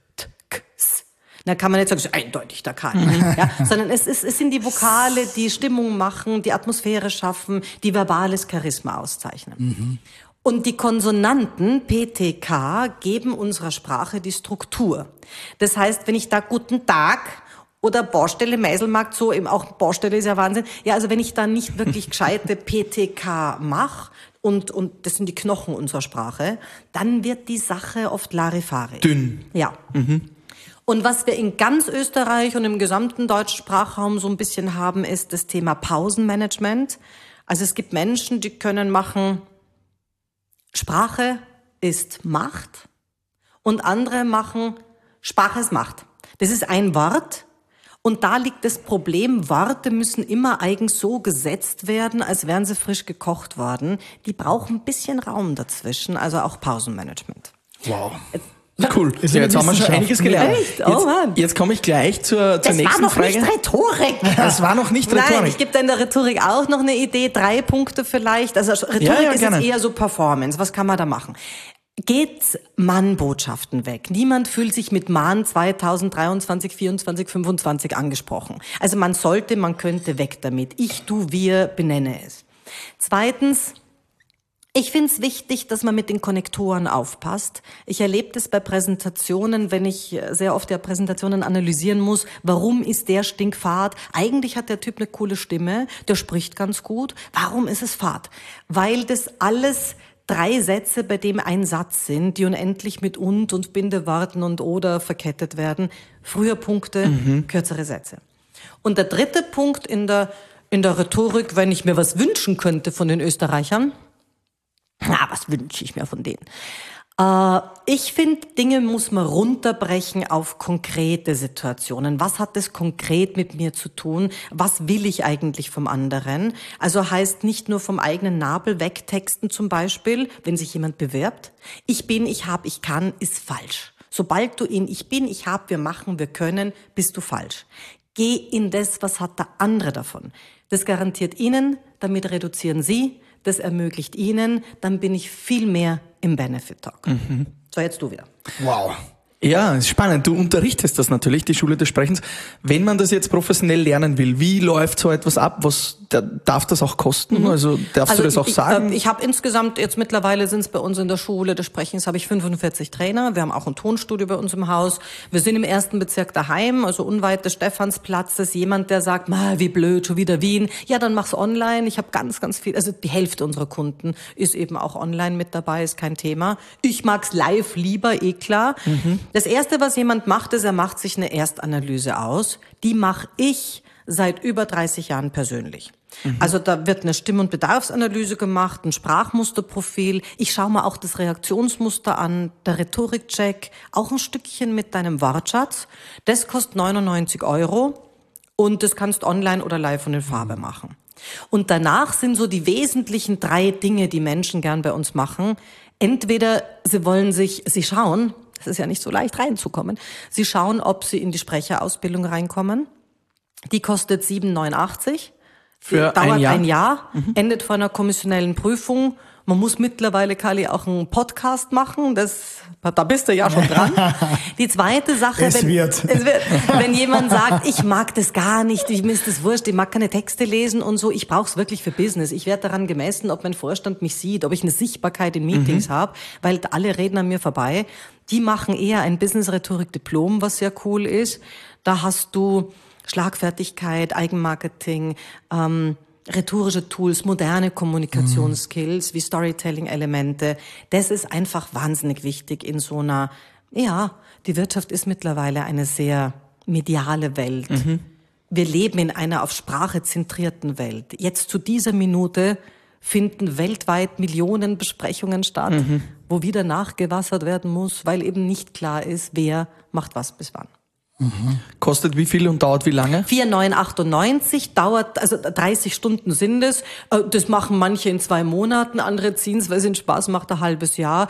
dann kann man nicht sagen, das ist eindeutig der Kali. Sondern es sind die Vokale, die Stimmung machen, die Atmosphäre schaffen, die verbales Charisma auszeichnen. Und die Konsonanten PTK geben unserer Sprache die Struktur. Das heißt, wenn ich da guten Tag oder Baustelle, Meiselmarkt, so eben auch Baustelle ist ja Wahnsinn. Ja, also wenn ich da nicht wirklich gescheite PTK mache, und das sind die Knochen unserer Sprache, dann wird die Sache oft Larifari. Dünn. Ja. Und was wir in ganz Österreich und im gesamten deutschen Sprachraum so ein bisschen haben, ist das Thema Pausenmanagement. Also es gibt Menschen, die können machen, Sprache ist Macht, und andere machen, Sprache ist Macht. Das ist ein Wort. Und da liegt das Problem, Worte müssen immer eigens so gesetzt werden, als wären sie frisch gekocht worden. Die brauchen ein bisschen Raum dazwischen, also auch Pausenmanagement. Wow. Cool. Jetzt haben wir schon einiges gelernt. Echt? Oh Mann. Jetzt komme ich gleich zur nächsten Frage. Das war noch nicht Rhetorik. Das war noch nicht Rhetorik. Nein, ich gebe da in der Rhetorik auch noch eine Idee, 3 Punkte vielleicht. Also Rhetorik ist jetzt eher so Performance. Was kann man da machen? Geht Mahnbotschaften weg. Niemand fühlt sich mit Mahn 2023, 24, 25 angesprochen. Also man könnte weg damit. Ich, du, wir, benenne es. Zweitens, ich finde es wichtig, dass man mit den Konnektoren aufpasst. Ich erlebe das bei Präsentationen, wenn ich sehr oft Präsentationen analysieren muss. Warum ist der stinkfad? Eigentlich hat der Typ eine coole Stimme, der spricht ganz gut. Warum ist es fad? Weil das alles 3 Sätze, bei dem ein Satz sind, die unendlich mit und Bindeworten und oder verkettet werden. Früher Punkte, kürzere Sätze. Und der dritte Punkt in der Rhetorik, wenn ich mir was wünschen könnte von den Österreichern, was wünsche ich mir von denen? Ich finde, Dinge muss man runterbrechen auf konkrete Situationen. Was hat das konkret mit mir zu tun? Was will ich eigentlich vom anderen? Also heißt nicht nur vom eigenen Nabel wegtexten zum Beispiel, wenn sich jemand bewirbt. Ich bin, ich hab, ich kann, ist falsch. Sobald du in ich bin, ich hab, wir machen, wir können, bist du falsch. Geh in das, was hat der andere davon. Das garantiert Ihnen, damit reduzieren Sie. Das ermöglicht Ihnen, dann bin ich viel mehr im Benefit Talk. So, jetzt du wieder. Wow. Ja, ist spannend. Du unterrichtest das natürlich, die Schule des Sprechens. Wenn man das jetzt professionell lernen will, wie läuft so etwas ab? Darf das auch kosten? Also darfst du das auch sagen? Ich habe insgesamt, jetzt mittlerweile sind es bei uns in der Schule des Sprechens, habe ich 45 Trainer. Wir haben auch ein Tonstudio bei uns im Haus. Wir sind im 1. Bezirk daheim, also unweit des Stephansplatzes. Jemand, der sagt, wie blöd, schon wieder Wien. Ja, dann mach's online. Ich habe ganz, ganz viel, also die Hälfte unserer Kunden ist eben auch online mit dabei, ist kein Thema. Ich mag's live lieber, klar. Das Erste, was jemand macht, ist, er macht sich eine Erstanalyse aus. Die mache ich seit über 30 Jahren persönlich. Also da wird eine Stimm- und Bedarfsanalyse gemacht, ein Sprachmusterprofil. Ich schaue mir auch das Reaktionsmuster an, der Rhetorikcheck, auch ein Stückchen mit deinem Wortschatz. Das kostet 99 € und das kannst online oder live und in Farbe machen. Und danach sind so die wesentlichen 3 Dinge, die Menschen gern bei uns machen. Entweder sie schauen, das ist ja nicht so leicht reinzukommen, sie schauen, ob sie in die Sprecherausbildung reinkommen. Die kostet 7,89 €. Für dauert ein Jahr? endet vor einer kommissionellen Prüfung. Man muss mittlerweile, Kali, auch einen Podcast machen. Da bist du ja schon dran. Die zweite Sache, wenn jemand sagt, ich mag das gar nicht, mir ist das wurscht, ich mag keine Texte lesen und so, ich brauche es wirklich für Business. Ich werde daran gemessen, ob mein Vorstand mich sieht, ob ich eine Sichtbarkeit in Meetings habe, weil alle reden an mir vorbei. Die machen eher ein Business-Rhetorik-Diplom, was sehr cool ist. Da hast du Schlagfertigkeit, Eigenmarketing, rhetorische Tools, moderne Kommunikationsskills wie Storytelling-Elemente. Das ist einfach wahnsinnig wichtig in so einer, die Wirtschaft ist mittlerweile eine sehr mediale Welt. Wir leben in einer auf Sprache zentrierten Welt. Jetzt zu dieser Minute finden weltweit Millionen Besprechungen statt, wo wieder nachgewassert werden muss, weil eben nicht klar ist, wer macht was bis wann. Kostet wie viel und dauert wie lange? 4,998 dauert, also 30 Stunden sind es. Das machen manche in 2 Monaten, andere ziehen es, weil es ihnen Spaß macht, ein halbes Jahr.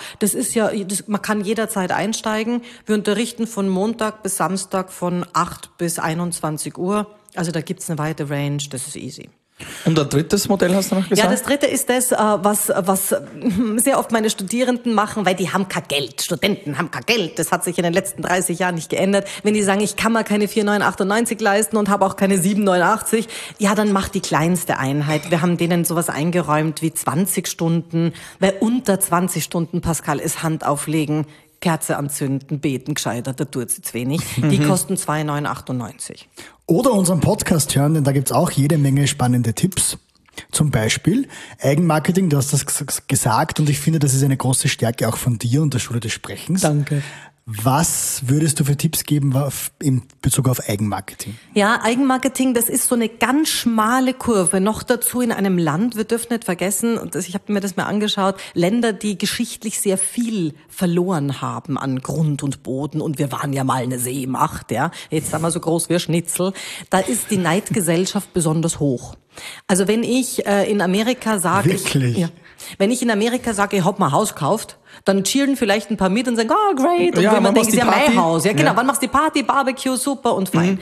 Man kann jederzeit einsteigen. Wir unterrichten von Montag bis Samstag von 8 bis 21 Uhr. Also da gibt's eine weite Range, das ist easy. Und ein drittes Modell hast du noch gesagt? Ja, das dritte ist das, was sehr oft meine Studierenden machen, weil die haben kein Geld. Studenten haben kein Geld. Das hat sich in den letzten 30 Jahren nicht geändert. Wenn die sagen, ich kann mir keine 4,998 leisten und habe auch keine 7,89, ja, dann mach die kleinste Einheit. Wir haben denen sowas eingeräumt wie 20 Stunden, weil unter 20 Stunden, Pascal, ist Hand auflegen, Kerze anzünden, beten gescheitert, da tut's jetzt wenig. Die kosten 2,998. Oder unseren Podcast hören, denn da gibt's auch jede Menge spannende Tipps. Zum Beispiel Eigenmarketing, du hast das gesagt und ich finde, das ist eine große Stärke auch von dir und der Schule des Sprechens. Danke. Was würdest du für Tipps geben in Bezug auf Eigenmarketing? Ja, Eigenmarketing, das ist so eine ganz schmale Kurve. Noch dazu in einem Land, wir dürfen nicht vergessen, und ich habe mir das mal angeschaut, Länder, die geschichtlich sehr viel verloren haben an Grund und Boden. Und wir waren ja mal eine Seemacht, ja. Jetzt sind wir so groß wie Schnitzel. Da ist die Neidgesellschaft besonders hoch. Also wenn ich in Amerika sage, wenn ich in Amerika sage, ich hab mal ein Haus gekauft, dann cheeren vielleicht ein paar mit und sagen, oh great, und wenn man denkt, ist ja mein Haus. Ja, genau, wann machst du die Party, Barbecue, super und fein.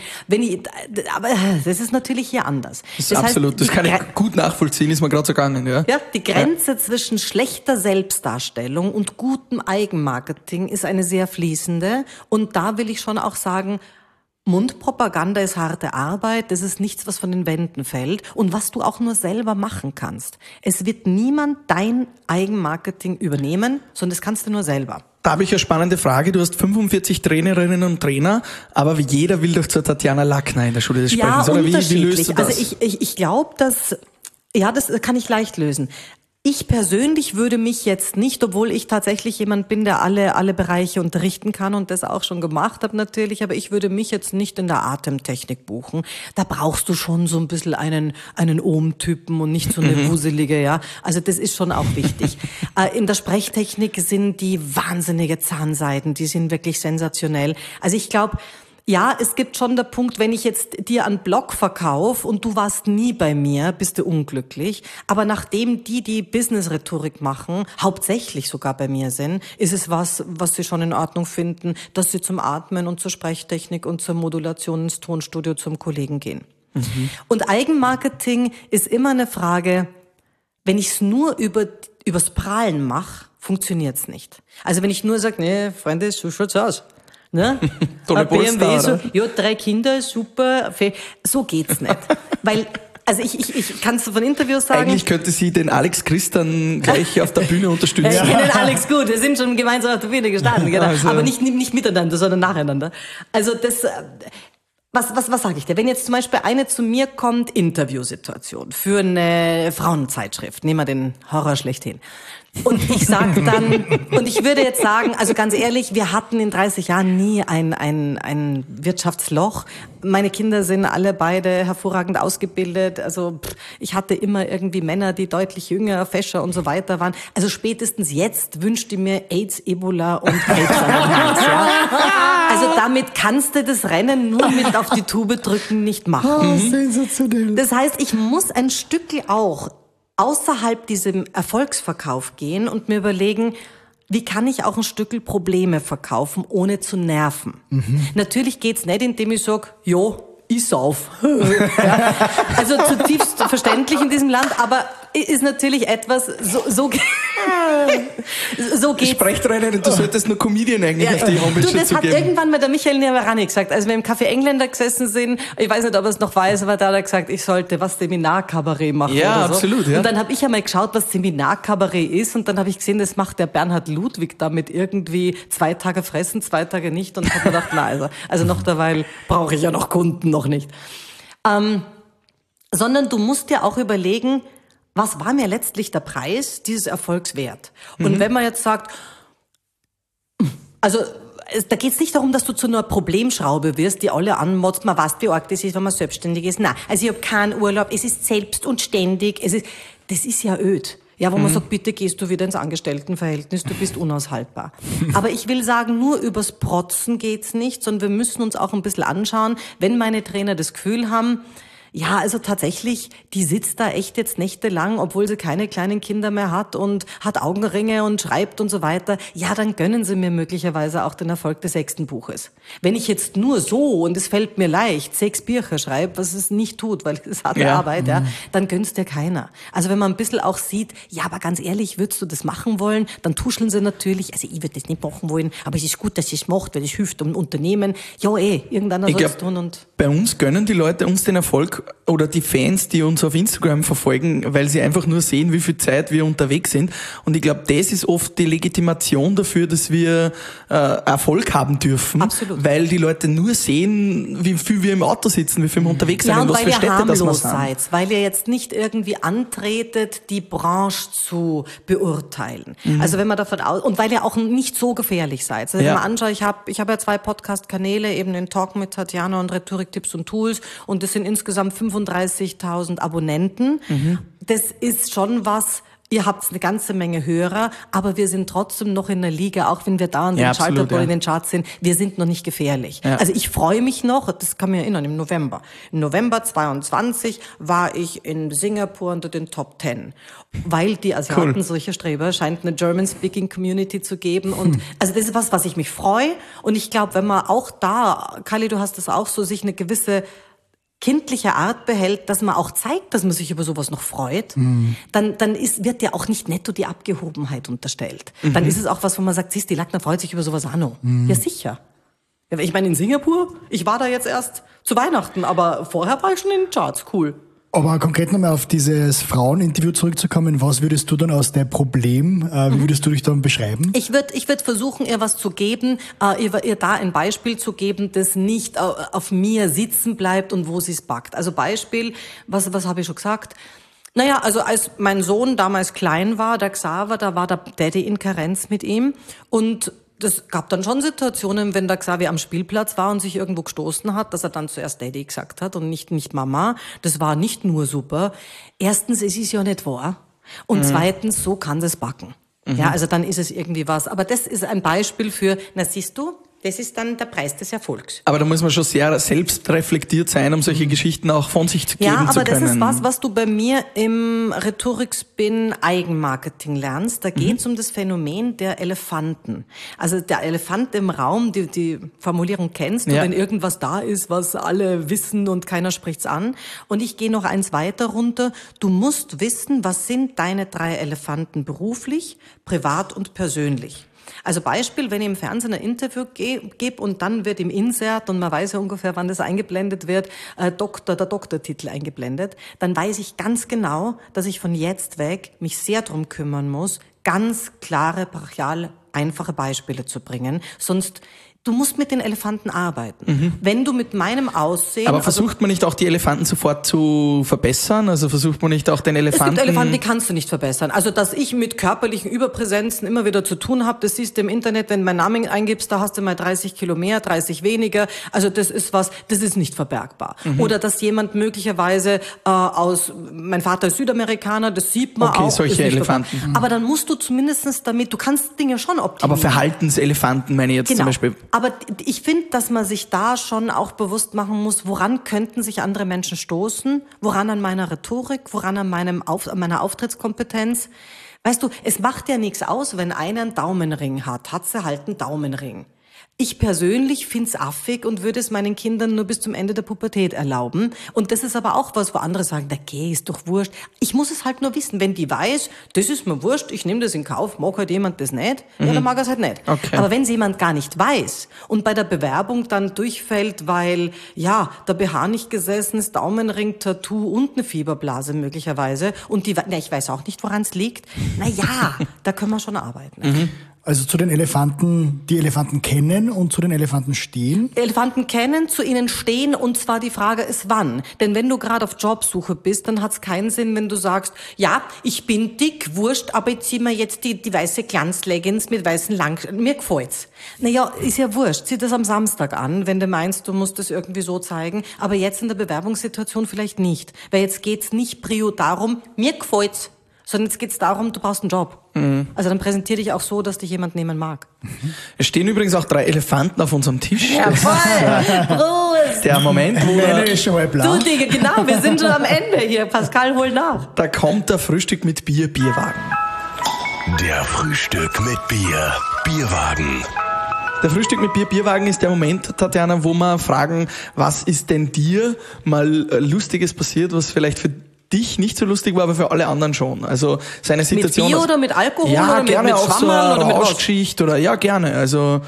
Aber das ist natürlich hier anders. Das absolut, das kann ich gut nachvollziehen, ist mir gerade so gegangen. Ja, die Grenze zwischen schlechter Selbstdarstellung und gutem Eigenmarketing ist eine sehr fließende. Und da will ich schon auch sagen, Mundpropaganda ist harte Arbeit, das ist nichts, was von den Wänden fällt und was du auch nur selber machen kannst. Es wird niemand dein Eigenmarketing übernehmen, sondern das kannst du nur selber. Da habe ich eine spannende Frage. Du hast 45 Trainerinnen und Trainer, aber jeder will doch zur Tatjana Lackner in der Schule des Sprechens. Ja, oder unterschiedlich. Wie löst du das? Also ich glaube, das kann ich leicht lösen. Ich persönlich würde mich jetzt nicht, obwohl ich tatsächlich jemand bin, der alle Bereiche unterrichten kann und das auch schon gemacht habe natürlich, aber ich würde mich jetzt nicht in der Atemtechnik buchen. Da brauchst du schon so ein bisschen einen Ohm-Typen und nicht so eine wuselige, ja. Also das ist schon auch wichtig. In der Sprechtechnik sind die wahnsinnige Zahnseiden, die sind wirklich sensationell. Also ich glaube, ja, es gibt schon der Punkt, wenn ich jetzt dir einen Blog verkaufe und du warst nie bei mir, bist du unglücklich. Aber nachdem die Business-Rhetorik machen, hauptsächlich sogar bei mir sind, ist es was sie schon in Ordnung finden, dass sie zum Atmen und zur Sprechtechnik und zur Modulation ins Tonstudio zum Kollegen gehen. Und Eigenmarketing ist immer eine Frage, wenn ich es nur übers Prahlen mache, funktioniert's nicht. Also wenn ich nur sage, nee, Freunde, so schaut's aus. Ne? BMW, so, ja, 3 Kinder, super, so geht's nicht. Weil, also ich kann es von Interviews sagen. Eigentlich könnte sie den Alex Christ dann gleich auf der Bühne unterstützen. Ich kenne den Alex gut, wir sind schon gemeinsam auf der Bühne gestanden, genau. Also. Aber nicht miteinander, sondern nacheinander. Also das, was sage ich dir? Wenn jetzt zum Beispiel eine zu mir kommt, Interviewsituation für eine Frauenzeitschrift, nehmen wir den Horror schlechthin. Und ich sag dann, und ich würde jetzt sagen, also ganz ehrlich, wir hatten in 30 Jahren nie ein Wirtschaftsloch. Meine Kinder sind alle beide hervorragend ausgebildet. Also ich hatte immer irgendwie Männer, die deutlich jünger, fescher und so weiter waren. Also spätestens jetzt wünschte mir AIDS, Ebola und AIDS an den Hals, ja? Also damit kannst du das Rennen nur mit auf die Tube drücken nicht machen. Oh, sensationell. Das heißt, ich muss ein Stückchen auch außerhalb diesem Erfolgsverkauf gehen und mir überlegen, wie kann ich auch ein Stückel Probleme verkaufen, ohne zu nerven. Natürlich geht's nicht, indem ich sage, jo, ich sauf. Ja, also zutiefst verständlich in diesem Land, aber ist natürlich etwas, so So geht's. Sprechtrainerin, du solltest nur Comedian eigentlich auf die Homepage Du, das hat geben. irgendwann mal der Michael Neverani gesagt, als wir im Café Engländer gesessen sind, ich weiß nicht, ob er es noch weiß, aber da hat er gesagt, ich sollte was Seminarkabarett machen Ja, oder so. absolut, ja. Und dann habe ich einmal geschaut, was Seminarkabarett ist und dann habe ich gesehen, das macht der Bernhard Ludwig damit irgendwie 2 Tage fressen, 2 Tage nicht und habe mir gedacht, na, also noch derweil brauche ich ja noch Kunden, noch nicht. Sondern du musst dir auch überlegen, was war mir letztlich der Preis dieses Erfolgs wert? Und wenn man jetzt sagt, also da geht's nicht darum, dass du zu einer Problemschraube wirst, die alle anmotzt, man weiß, wie arg das ist, wenn man selbstständig ist. Nein, also ich habe keinen Urlaub, es ist selbst und ständig, das ist ja öd. Ja, wo man sagt, bitte gehst du wieder ins Angestelltenverhältnis, du bist unaushaltbar. Aber ich will sagen, nur übers Protzen geht's nicht, sondern wir müssen uns auch ein bisschen anschauen, wenn meine Trainer das Gefühl haben, ja, also tatsächlich, die sitzt da echt jetzt nächtelang, obwohl sie keine kleinen Kinder mehr hat und hat Augenringe und schreibt und so weiter. Ja, dann gönnen sie mir möglicherweise auch den Erfolg des 6. Buches. Wenn ich jetzt nur so, und es fällt mir leicht, 6 Bücher schreibe, was es nicht tut, weil es harte Arbeit, ja, dann gönn's dir keiner. Also wenn man ein bisschen auch sieht, ja, aber ganz ehrlich, würdest du das machen wollen, dann tuscheln sie natürlich, also ich würde das nicht machen wollen, aber es ist gut, dass sie es macht, weil es hilft um Unternehmen. Ja, irgendeiner soll es tun und... Bei uns gönnen die Leute uns den Erfolg oder die Fans, die uns auf Instagram verfolgen, weil sie einfach nur sehen, wie viel Zeit wir unterwegs sind. Und ich glaube, das ist oft die Legitimation dafür, dass wir Erfolg haben dürfen. Absolut. Weil die Leute nur sehen, wie viel wir im Auto sitzen, wie viel wir unterwegs sind, in was für Städte das wir sind. Seid, weil ihr jetzt nicht irgendwie antretet, die Branche zu beurteilen. Also wenn man davon aus, und weil ihr auch nicht so gefährlich seid. Also wenn man anschaut, ich habe ja 2 Podcast-Kanäle, eben den Talk mit Tatjana und Rhetorik-Tipps und Tools, und das sind insgesamt 35.000 Abonnenten. Das ist schon was. Ihr habt eine ganze Menge Hörer, aber wir sind trotzdem noch in der Liga, auch wenn wir da an den Schalterboard in den Charts sind, wir sind noch nicht gefährlich. Ja. Also ich freue mich noch, das kann mich erinnern, im November 22 war ich in Singapur unter den Top 10, weil die Asiaten solche Streber, scheint eine German-Speaking Community zu geben und also das ist was ich mich freue und ich glaube, wenn man auch da, Kali, du hast das auch so, sich eine gewisse kindliche Art behält, dass man auch zeigt, dass man sich über sowas noch freut, dann wird ja auch nicht netto die Abgehobenheit unterstellt. Dann ist es auch was, wo man sagt, siehst, die Lackner freut sich über sowas auch noch. Ja, sicher. Ja, ich meine, in Singapur, ich war da jetzt erst zu Weihnachten, aber vorher war ich schon in den Charts, cool. Aber konkret nochmal auf dieses Fraueninterview zurückzukommen, was würdest du dann aus dem Problem, wie würdest du dich dann beschreiben? Ich würd versuchen, ihr was zu geben, ihr da ein Beispiel zu geben, das nicht auf mir sitzen bleibt und wo sie es packt. Also Beispiel, was habe ich schon gesagt? Naja, also als mein Sohn damals klein war, der Xaver, da war der Daddy in Karenz mit ihm und das gab dann schon Situationen, wenn der Xavier am Spielplatz war und sich irgendwo gestoßen hat, dass er dann zuerst Daddy gesagt hat und nicht Mama. Das war nicht nur super. Erstens, es ist ja nicht wahr. Und zweitens, so kann das backen. Ja, also dann ist es irgendwie was. Aber das ist ein Beispiel für, na siehst du, das ist dann der Preis des Erfolgs. Aber da muss man schon sehr selbstreflektiert sein, um solche Geschichten auch von sich geben zu können. Ja, aber das ist was du bei mir im Rhetorik-Spin Eigenmarketing lernst. Da geht es um das Phänomen der Elefanten. Also der Elefant im Raum, die Formulierung kennst du, wenn irgendwas da ist, was alle wissen und keiner spricht's an. Und ich gehe noch eins weiter runter. Du musst wissen, was sind deine 3 Elefanten beruflich, privat und persönlich. Also Beispiel, wenn ich im Fernsehen ein Interview gebe und dann wird im Insert, und man weiß ja ungefähr, wann das eingeblendet wird, der Doktortitel eingeblendet, dann weiß ich ganz genau, dass ich von jetzt weg mich sehr drum kümmern muss, ganz klare, brachial, einfache Beispiele zu bringen. Sonst, du musst mit den Elefanten arbeiten. Wenn du mit meinem Aussehen... Aber versucht man nicht auch die Elefanten sofort zu verbessern? Also versucht man nicht auch den Elefanten... Es gibt Elefanten, die kannst du nicht verbessern. Also dass ich mit körperlichen Überpräsenzen immer wieder zu tun habe, das siehst du im Internet, wenn du meinen Namen eingibst, da hast du mal 30 Kilo mehr, 30 weniger. Also das ist nicht verbergbar. Oder dass jemand möglicherweise mein Vater ist Südamerikaner, das sieht man auch. Okay, solche Elefanten. Aber dann musst du zumindest damit, du kannst Dinge schon optimieren. Aber Verhaltenselefanten meine ich jetzt zum Beispiel. Aber ich finde, dass man sich da schon auch bewusst machen muss, woran könnten sich andere Menschen stoßen, woran an meiner Rhetorik, woran an meiner Auftrittskompetenz. Weißt du, es macht ja nichts aus, wenn einer einen Daumenring hat sie halt einen Daumenring. Ich persönlich find's affig und würde es meinen Kindern nur bis zum Ende der Pubertät erlauben. Und das ist aber auch was, wo andere sagen, okay, ist doch wurscht. Ich muss es halt nur wissen. Wenn die weiß, das ist mir wurscht, ich nehme das in Kauf, mag halt jemand das nicht, ja, dann mag er es halt nicht. Okay. Aber wenn es jemand gar nicht weiß und bei der Bewerbung dann durchfällt, weil, ja, der BH nicht gesessen ist, Daumenring, Tattoo und eine Fieberblase möglicherweise und ich weiß auch nicht, woran es liegt. Na ja, da können wir schon arbeiten. Also zu den Elefanten, die Elefanten kennen und zu den Elefanten stehen? Elefanten kennen, zu ihnen stehen und zwar die Frage ist wann. Denn wenn du gerade auf Jobsuche bist, dann hat's keinen Sinn, wenn du sagst, ja, ich bin dick, wurscht, aber ich zieh mir jetzt die weiße Glanzleggings mit weißen mir gefällt's. Naja, ist ja wurscht, zieh das am Samstag an, wenn du meinst, du musst das irgendwie so zeigen, aber jetzt in der Bewerbungssituation vielleicht nicht. Weil jetzt geht's nicht darum, mir gefällt's, sondern jetzt geht's darum, du brauchst einen Job. Also dann präsentier dich auch so, dass dich jemand nehmen mag. Es stehen übrigens auch 3 Elefanten auf unserem Tisch. Jawohl! Prost! Der Moment, wo Ist schon halb Du, blau. Digga, genau, wir sind schon am Ende hier. Pascal, hol nach. da kommt der Frühstück mit Bier, Bierwagen. Der Frühstück mit Bier, Bierwagen. Der Frühstück mit Bier, Bierwagen ist der Moment, Tatjana, wo wir fragen, was ist denn dir mal Lustiges passiert, was vielleicht für dich nicht so lustig war, aber für alle anderen schon. Also seine Situation. Mit Bier oder mit Alkohol ja, oder gerne mit auch so Schwammerl eine oder mit was? Rauschgeschichte oder ja, gerne. Also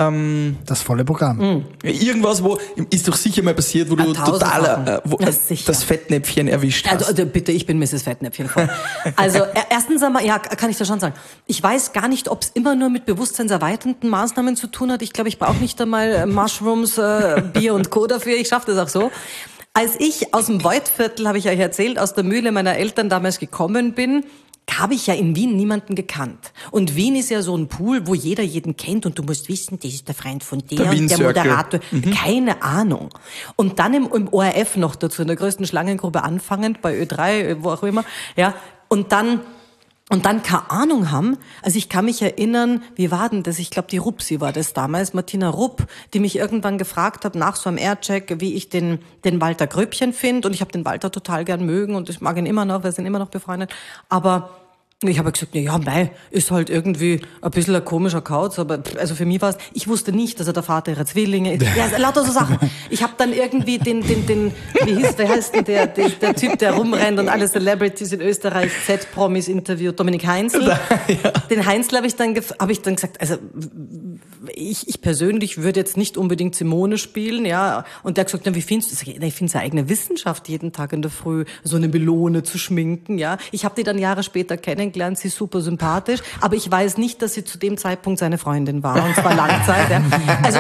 Das volle Programm. irgendwas, wo ist doch sicher mal passiert, wo du 1000 total Sachen. wo, Ja, sicher. das Fettnäpfchen erwischt hast. Also bitte, ich bin Mrs. Fettnäpfchen voll. Also erstens einmal, ja, kann ich da schon sagen. Ich weiß gar nicht, ob es immer nur mit bewusstseinserweiternden Maßnahmen zu tun hat. Ich glaube, ich brauche nicht einmal Mushrooms, Bier und Co. dafür. Ich schaffe das auch so. Als ich aus dem Voidviertel, habe ich euch erzählt, aus der Mühle meiner Eltern damals gekommen bin, habe ich ja in Wien niemanden gekannt. Und Wien ist ja so ein Pool, wo jeder jeden kennt und du musst wissen, das ist der Freund von der Der und der Wien-Circle. Moderator. Keine Ahnung. Und dann im ORF noch dazu, in der größten Schlangengrube anfangend, bei Ö3, wo auch immer, ja. Und dann keine Ahnung haben. Also ich kann mich erinnern, wie war denn das? Ich glaube, die Rupsi war das damals, Martina Rupp, die mich irgendwann gefragt hat, nach so einem Aircheck, wie ich den Walter Gröbchen finde. Und ich habe den Walter total gern mögen und ich mag ihn immer noch, wir sind immer noch befreundet. Aber ich habe gesagt, ja, mei, ist halt irgendwie ein bisschen ein komischer Kauz, aber also für mich war es, ich wusste nicht, dass er der Vater ihrer Zwillinge ist. Ja, lauter so Sachen. Ich habe dann irgendwie wer heißt denn der Typ, der rumrennt und alle Celebrities in Österreich, Z-Promis interviewt, Dominik Heinzl. Ja. Den Heinzl habe ich dann gesagt, also ich persönlich würde jetzt nicht unbedingt Simone spielen, ja. Und der hat gesagt, na, wie findest du das? Ich finde es eine eigene Wissenschaft, jeden Tag in der Früh so eine Melone zu schminken, ja. Ich habe die dann Jahre später kennengelernt, sie ist super sympathisch, aber ich weiß nicht, dass sie zu dem Zeitpunkt seine Freundin war, und zwar Langzeit, ja. Also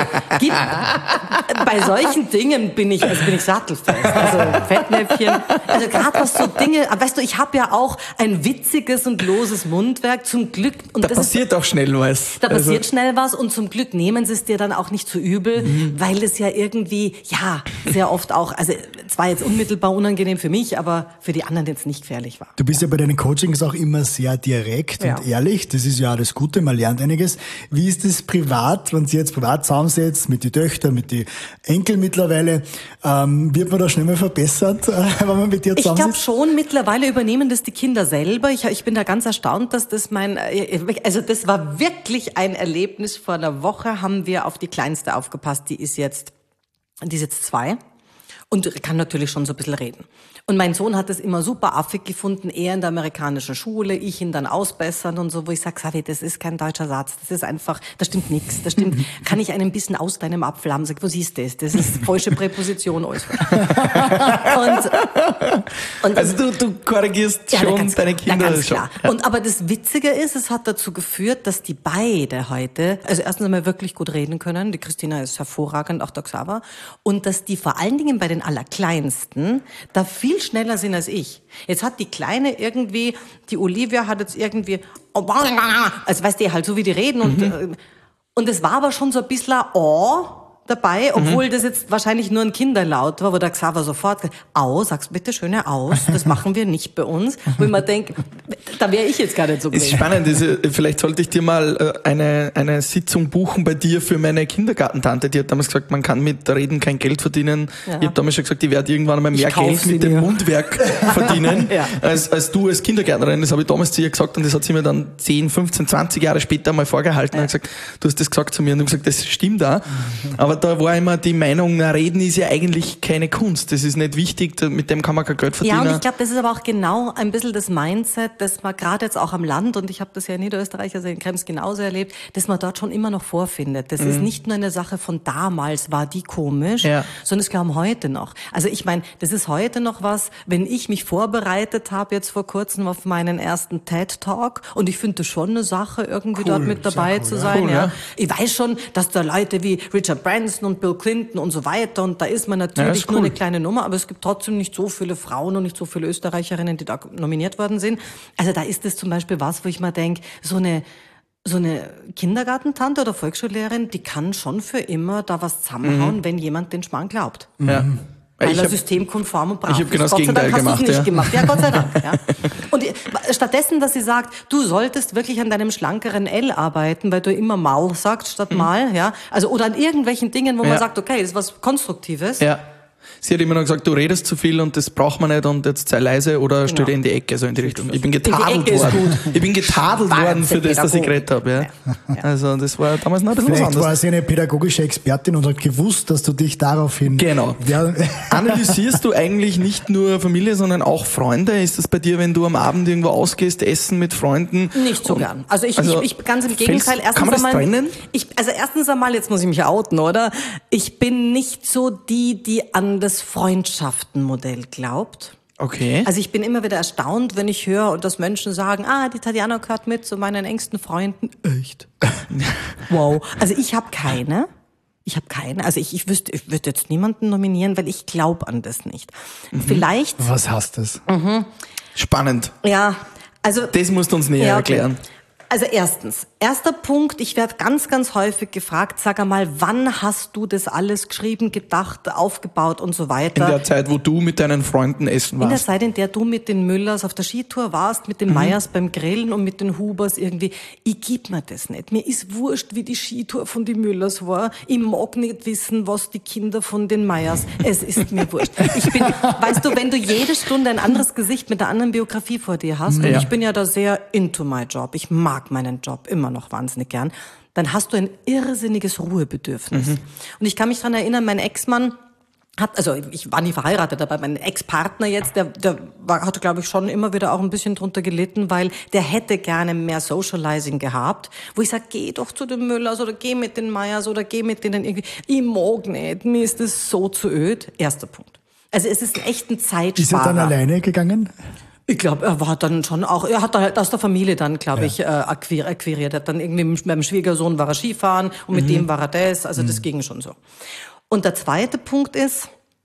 bei solchen Dingen bin ich sattelfest. Also Fettnäpfchen, also gerade was so Dinge, weißt du, ich habe ja auch ein witziges und loses Mundwerk, zum Glück. Und Da passiert auch schnell was. Da passiert schnell was und zum Glück nehmen sie es dir dann auch nicht zu übel, weil es ja irgendwie, ja, sehr oft auch, also zwar jetzt unmittelbar unangenehm für mich, aber für die anderen jetzt nicht gefährlich war. Du bist ja bei deinen Coachings auch immer sehr direkt und ehrlich. Das ist ja das Gute, man lernt einiges. Wie ist das privat, wenn Sie jetzt privat zusammensetzt, mit den Töchtern, mit den Enkeln mittlerweile? Wird man da schnell mal verbessert, wenn man mit dir Ich glaube zusammensitzt? schon, mittlerweile übernehmen das die Kinder selber. Ich bin da ganz erstaunt, dass das also das war wirklich ein Erlebnis. Vor einer Woche haben wir auf die Kleinste aufgepasst, die ist jetzt 2 und kann natürlich schon so ein bisschen reden. Und mein Sohn hat es immer super affig gefunden, er in der amerikanischen Schule, ich ihn dann ausbessern und so, wo ich sage, Savi, das ist kein deutscher Satz, das ist einfach, da stimmt nichts, das stimmt, kann ich einen bisschen aus deinem Apfel haben? Sag, wo siehst du das? Das ist falsche Präposition, alles. Und Also du korrigierst schon deine Kinder. Ja, ganz schon. klar. Und aber das Witzige ist, es hat dazu geführt, dass die beide heute, also erstens einmal wirklich gut reden können, die Christina ist hervorragend, auch der Xaver, und dass die vor allen Dingen bei den Allerkleinsten da viel schneller sind als ich. Jetzt hat die Kleine irgendwie, die Olivia hat jetzt irgendwie, also weißt du, halt so wie die reden und es war aber schon so ein bisschen dabei, obwohl das jetzt wahrscheinlich nur ein Kinderlaut war, wo der Xaver sofort, sag's bitte schön aus, das machen wir nicht bei uns. Wo ich mir denke, Da wäre ich jetzt gar nicht so Ist blöd. spannend. Vielleicht sollte ich dir mal eine Sitzung buchen bei dir für meine Kindergartentante. Die hat damals gesagt, man kann mit Reden kein Geld verdienen. Ja. Ich habe damals schon gesagt, ich werde irgendwann einmal mehr Geld mit dem Mundwerk verdienen, als du als Kindergärtnerin. Das habe ich damals zu ihr gesagt und das hat sie mir dann 10, 15, 20 Jahre später mal vorgehalten und gesagt, du hast das gesagt zu mir und ich habe gesagt, das stimmt auch. Aber da war immer die Meinung, na, Reden ist ja eigentlich keine Kunst. Das ist nicht wichtig, mit dem kann man kein Geld verdienen. Ja, und ich glaube, das ist aber auch genau ein bisschen das Mindset, dass man gerade jetzt auch am Land, und ich habe das ja in Niederösterreich, also in Krems genauso erlebt, dass man dort schon immer noch vorfindet. Das ist nicht nur eine Sache von damals, war die komisch, sondern es glauben heute noch. Also ich meine, das ist heute noch was, wenn ich mich vorbereitet habe, jetzt vor kurzem auf meinen ersten TED-Talk, und ich finde das schon eine Sache, irgendwie dort mit dabei zu sein. Cool, ja. Ich weiß schon, dass da Leute wie Richard Branson und Bill Clinton und so weiter, und da ist man natürlich nur eine kleine Nummer, aber es gibt trotzdem nicht so viele Frauen und nicht so viele Österreicherinnen, die da nominiert worden sind. Also da ist es zum Beispiel was, wo ich mir denke, so eine Kindergartentante oder Volksschullehrerin, die kann schon für immer da was zusammenhauen, wenn jemand den Schmarrn glaubt. Ja. Weil er systemkonform und brav ist. Ich habe genau das Gott sei Dank Gegenteil hast du es nicht gemacht. Ja, Gott sei Dank. Ja. Und stattdessen, dass sie sagt, du solltest wirklich an deinem schlankeren L arbeiten, weil du immer mal sagst statt mal, ja. Also, oder an irgendwelchen Dingen, wo man sagt, okay, das ist was Konstruktives. Ja. Sie hat immer noch gesagt, du redest zu viel und das braucht man nicht und jetzt sei leise oder stell dir in die Ecke, so in die Richtung. Ich bin getadelt worden. Ich bin getadelt worden für das, dass ich geredet habe. Ja. Also das war damals noch ein bisschen was Vielleicht anderes. war sie eine pädagogische Expertin und hat gewusst, dass du dich daraufhin... Genau. Analysierst du eigentlich nicht nur Familie, sondern auch Freunde? Ist das bei dir, wenn du am Abend irgendwo ausgehst, essen mit Freunden? Nicht so gern. Also ich ganz im Gegenteil. Kann man das trennen? Erstens einmal, jetzt muss ich mich outen, oder? Ich bin nicht so die an das Freundschaftenmodell glaubt. Okay. Also ich bin immer wieder erstaunt, wenn ich höre, dass Menschen sagen, die Tatjana gehört mit zu meinen engsten Freunden. Echt? Wow. Also ich habe keine. Also ich würde jetzt niemanden nominieren, weil ich glaube an das nicht. Vielleicht. Was heißt das? Spannend. Ja, also. Das musst du uns näher erklären. Also erster Punkt, ich werde ganz, ganz häufig gefragt, sag einmal, wann hast du das alles geschrieben, gedacht, aufgebaut und so weiter? In der Zeit, wo du mit deinen Freunden essen warst. In der Zeit, in der du mit den Müllers auf der Skitour warst, mit den Meyers beim Grillen und mit den Hubers irgendwie. Ich geb mir das nicht. Mir ist wurscht, wie die Skitour von den Müllers war. Ich mag nicht wissen, was die Kinder von den Meyers. Es ist mir wurscht. Weißt du, wenn du jede Stunde ein anderes Gesicht mit einer anderen Biografie vor dir hast, und ich bin ja da sehr into my job, ich mag meinen Job immer noch wahnsinnig gern, dann hast du ein irrsinniges Ruhebedürfnis. Und ich kann mich daran erinnern, mein Ex-Mann ich war nie verheiratet, aber mein Ex-Partner jetzt, der hat, glaube ich, schon immer wieder auch ein bisschen drunter gelitten, weil der hätte gerne mehr Socializing gehabt, wo ich sage, geh doch zu den Müllers oder geh mit den Meyers oder geh mit denen irgendwie. Ich mag nicht, mir ist das so zu öd. Erster Punkt. Also es ist echt ein Zeitsparer. Ist er dann alleine gegangen? Ich glaube, er war dann schon auch, er hat halt aus der Familie dann, glaube ich, akquiriert. Er hat dann irgendwie mit meinem Schwiegersohn war er Skifahren und mit dem war er das, also das ging schon so. Und der zweite Punkt ist,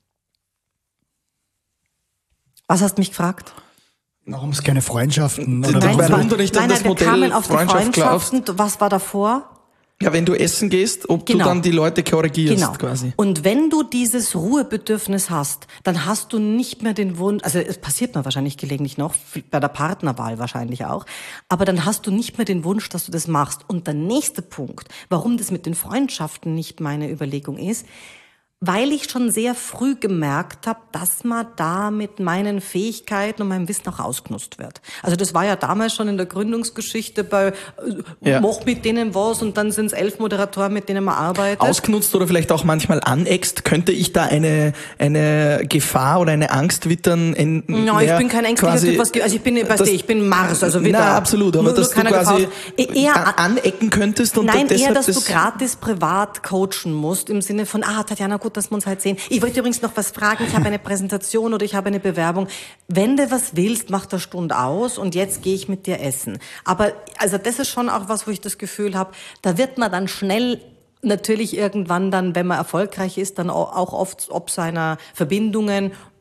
was hast du mich gefragt? Warum es keine Freundschaften? Nein, das Modell kamen auf die Freundschaft Freundschaften, was war davor? Ja, wenn du essen gehst, ob du dann die Leute korrigierst quasi. Und wenn du dieses Ruhebedürfnis hast, dann hast du nicht mehr den Wunsch, also es passiert mir wahrscheinlich gelegentlich noch, bei der Partnerwahl wahrscheinlich auch, aber dann hast du nicht mehr den Wunsch, dass du das machst. Und der nächste Punkt, warum das mit den Freundschaften nicht meine Überlegung ist, weil ich schon sehr früh gemerkt habe, dass man da mit meinen Fähigkeiten und meinem Wissen auch ausgenutzt wird. Also das war ja damals schon in der Gründungsgeschichte bei mach mit denen was und dann sind es 11 Moderatoren, mit denen man arbeitet. Ausgenutzt oder vielleicht auch manchmal aneckst. Könnte ich da eine Gefahr oder eine Angst wittern? Nein, ich bin kein ängstlicher Typ. Also ich bin Mars. Also wieder, na, absolut. Aber dass du quasi anecken könntest. Und nein, eher, dass du gratis privat coachen musst, im Sinne von, Tatjana, gut, dass wir uns halt sehen. Ich wollte übrigens noch was fragen. Ich habe eine Präsentation oder ich habe eine Bewerbung. Wenn du was willst, mach der Stunde aus und jetzt gehe ich mit dir essen. Aber also das ist schon auch was, wo ich das Gefühl habe, da wird man dann schnell natürlich irgendwann dann, wenn man erfolgreich ist, dann auch oft ob seiner Verbindungen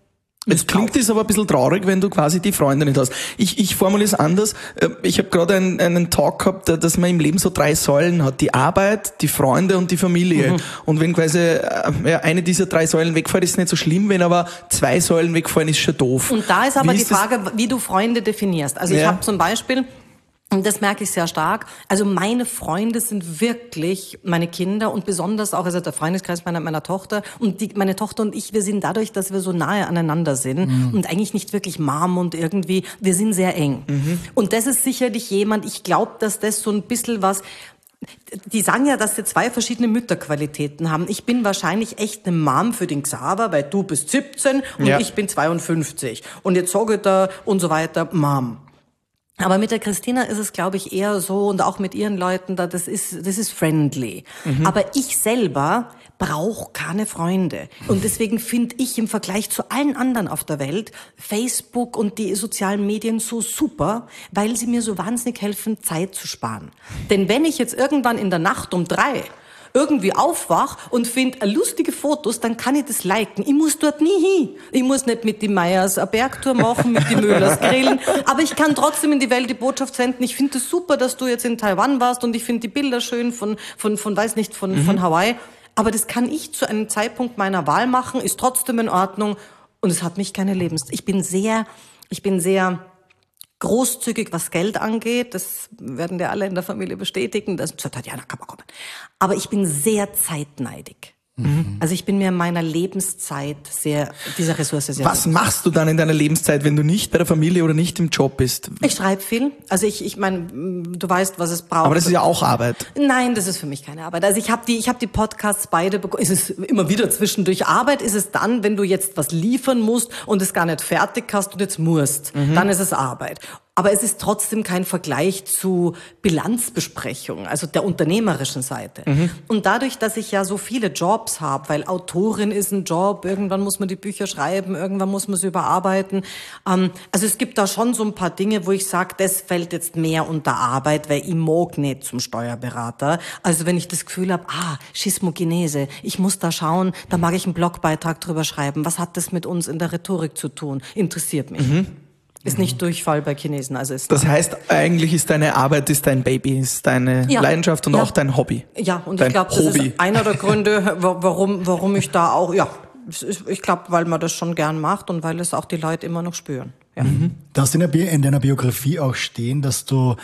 Jetzt klingt es aber ein bisschen traurig, wenn du quasi die Freunde nicht hast. Ich formuliere es anders. Ich habe gerade einen Talk gehabt, dass man im Leben so 3 Säulen hat. Die Arbeit, die Freunde und die Familie. Und wenn quasi eine dieser 3 Säulen wegfällt, ist es nicht so schlimm. Wenn aber 2 Säulen wegfallen, ist schon doof. Und da ist aber die Frage, wie du Freunde definierst. Also ich habe zum Beispiel... Und das merke ich sehr stark. Also meine Freunde sind wirklich meine Kinder und besonders auch also der Freundeskreis meiner Tochter. Und meine Tochter und ich, wir sind dadurch, dass wir so nahe aneinander sind und eigentlich nicht wirklich Mom und irgendwie, wir sind sehr eng. Und das ist sicherlich jemand, ich glaube, dass das so ein bisschen was... Die sagen ja, dass sie 2 verschiedene Mütterqualitäten haben. Ich bin wahrscheinlich echt eine Mom für den Xaver, weil du bist 17 und ich bin 52. Und jetzt sage ich da und so weiter, Mom. Aber mit der Christina ist es, glaube ich, eher so und auch mit ihren Leuten da, das ist friendly. Aber ich selber brauche keine Freunde. Und deswegen finde ich im Vergleich zu allen anderen auf der Welt Facebook und die sozialen Medien so super, weil sie mir so wahnsinnig helfen, Zeit zu sparen. Denn wenn ich jetzt irgendwann in der Nacht um 3 irgendwie aufwach und finde lustige Fotos, dann kann ich das liken. Ich muss dort nie hin. Ich muss nicht mit die Meyers eine Bergtour machen, mit die Müllers grillen, aber ich kann trotzdem in die Welt die Botschaft senden. Ich finde es super, dass du jetzt in Taiwan warst und ich finde die Bilder schön von Hawaii. Aber das kann ich zu einem Zeitpunkt meiner Wahl machen, ist trotzdem in Ordnung und es hat mich keine Ich bin sehr großzügig, was Geld angeht. Das werden dir alle in der Familie bestätigen. Das sagt Tatjana, kann man kommen. Aber ich bin sehr zeitneidig. Also ich bin mir in meiner Lebenszeit dieser Ressource sehr Was machst du dann in deiner Lebenszeit, wenn du nicht bei der Familie oder nicht im Job bist? Ich schreibe viel. Also ich meine, du weißt, was es braucht. Aber das ist ja auch Arbeit. Nein, das ist für mich keine Arbeit. Also ich habe die Podcasts beide bekommen. Ist es immer wieder zwischendurch Arbeit? Ist es dann, wenn du jetzt was liefern musst und es gar nicht fertig hast und jetzt musst? Dann ist es Arbeit. Aber es ist trotzdem kein Vergleich zu Bilanzbesprechung, also der unternehmerischen Seite. Und dadurch, dass ich ja so viele Jobs habe, weil Autorin ist ein Job, irgendwann muss man die Bücher schreiben, irgendwann muss man sie überarbeiten. Also es gibt da schon so ein paar Dinge, wo ich sage, das fällt jetzt mehr unter Arbeit, weil ich mag nicht zum Steuerberater. Also wenn ich das Gefühl habe, Schismogenese, ich muss da schauen, da mag ich einen Blogbeitrag drüber schreiben. Was hat das mit uns in der Rhetorik zu tun? Interessiert mich. Ist nicht Durchfall bei Chinesen. Also ist das heißt, eigentlich ist deine Arbeit, ist dein Baby, ist deine Leidenschaft und auch dein Hobby. Ja, und ich glaube, das ist einer der Gründe, warum ich da auch, ich glaube, weil man das schon gern macht und weil es auch die Leute immer noch spüren. Ja. Du hast in deiner Biografie auch stehen, dass du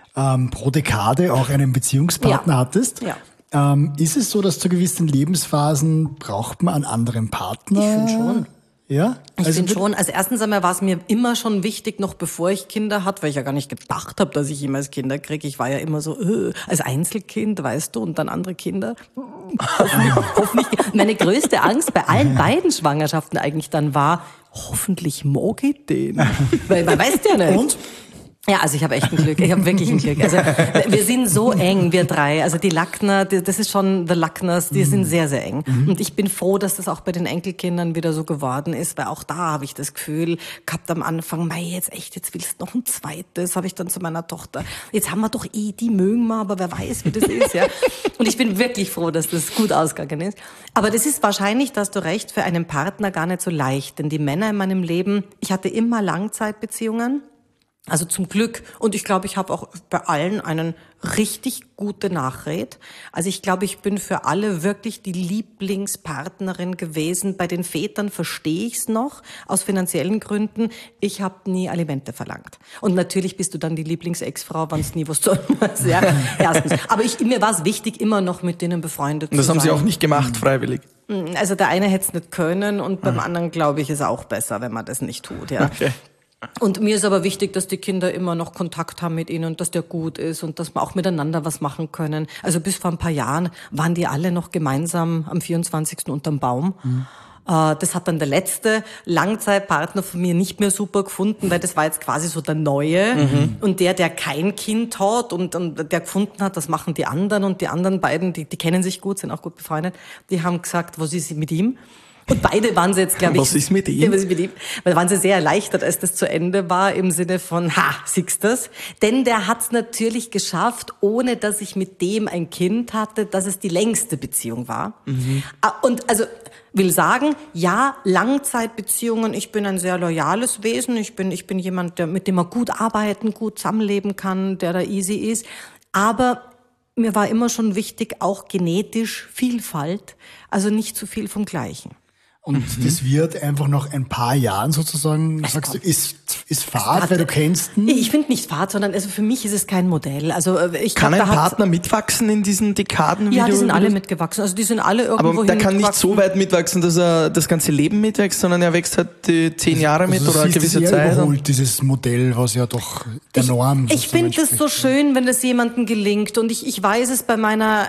pro Dekade auch einen Beziehungspartner hattest. Ja. Ist es so, dass zu gewissen Lebensphasen braucht man einen anderen Partner? Ich finde schon. Ja? Ich finde schon, also erstens einmal war es mir immer schon wichtig, noch bevor ich Kinder hatte, weil ich ja gar nicht gedacht habe, dass ich jemals Kinder kriege. Ich war ja immer so, als Einzelkind, weißt du, und dann andere Kinder. Hoffentlich. Meine größte Angst bei allen beiden Schwangerschaften eigentlich dann war, hoffentlich mag ich den. Weil man weiß ja nicht. Und? Ja, also ich habe echt ein Glück. Ich habe wirklich ein Glück. Also wir sind so eng, wir 3. Also die Lackner, das ist schon the Lackners, die sind sehr, sehr eng. Und ich bin froh, dass das auch bei den Enkelkindern wieder so geworden ist, weil auch da habe ich das Gefühl gehabt am Anfang, jetzt willst du noch ein zweites, habe ich dann zu meiner Tochter. Jetzt haben wir doch die mögen wir, aber wer weiß, wie das ist, ja. Und ich bin wirklich froh, dass das gut ausgegangen ist. Aber das ist wahrscheinlich, da hast du recht, für einen Partner gar nicht so leicht. Denn die Männer in meinem Leben, ich hatte immer Langzeitbeziehungen. Also zum Glück. Und ich glaube, ich habe auch bei allen einen richtig gute Nachrede. Also ich glaube, ich bin für alle wirklich die Lieblingspartnerin gewesen. Bei den Vätern verstehe ich es noch, aus finanziellen Gründen. Ich habe nie Alimente verlangt. Und natürlich bist du dann die Lieblings-Ex-Frau, wenn es nie was zu tun ist. Ja, erstens. Aber mir war es wichtig, immer noch mit denen befreundet zu sein. Das haben Sie auch nicht gemacht, freiwillig? Also der eine hätte es nicht können und beim anderen, glaube ich, ist es auch besser, wenn man das nicht tut. Ja. Okay. Und mir ist aber wichtig, dass die Kinder immer noch Kontakt haben mit ihnen und dass der gut ist und dass wir auch miteinander was machen können. Also bis vor ein paar Jahren waren die alle noch gemeinsam am 24. unterm Baum. Das hat dann der letzte Langzeitpartner von mir nicht mehr super gefunden, weil das war jetzt quasi so der Neue. Und der kein Kind hat und der gefunden hat, das machen die anderen. Und die anderen beiden, die kennen sich gut, sind auch gut befreundet, die haben gesagt, was ist mit ihm? Und beide waren sie jetzt, glaube ich... Was ist mit ihm? Was ist mit ihm? Weil waren sie sehr erleichtert, als das zu Ende war, im Sinne von, siehst das? Denn der hat's natürlich geschafft, ohne dass ich mit dem ein Kind hatte, dass es die längste Beziehung war. Und also, Will sagen, ja, Langzeitbeziehungen, ich bin ein sehr loyales Wesen, ich bin jemand, mit dem man gut arbeiten, gut zusammenleben kann, der da easy ist. Aber mir war immer schon wichtig, auch genetisch Vielfalt, also nicht zu viel vom Gleichen. Und das wird einfach nach ein paar Jahren sozusagen, sagst du, ist Fahrt, weil du kennst ihn? Ich finde nicht Fahrt, sondern also für mich ist es kein Modell. Also ich Kann glaub, ein Partner mitwachsen in diesen Dekaden? Ja, die sind alle mitgewachsen. Also die sind alle irgendwo Aber der kann nicht so weit mitwachsen, dass er das ganze Leben mitwächst, sondern er wächst halt die 10 Jahre mit oder eine gewisse Zeit. Überholt dieses Modell, was ja doch der Norm Ich finde es so schön, wenn das jemandem gelingt. Und ich weiß es bei meiner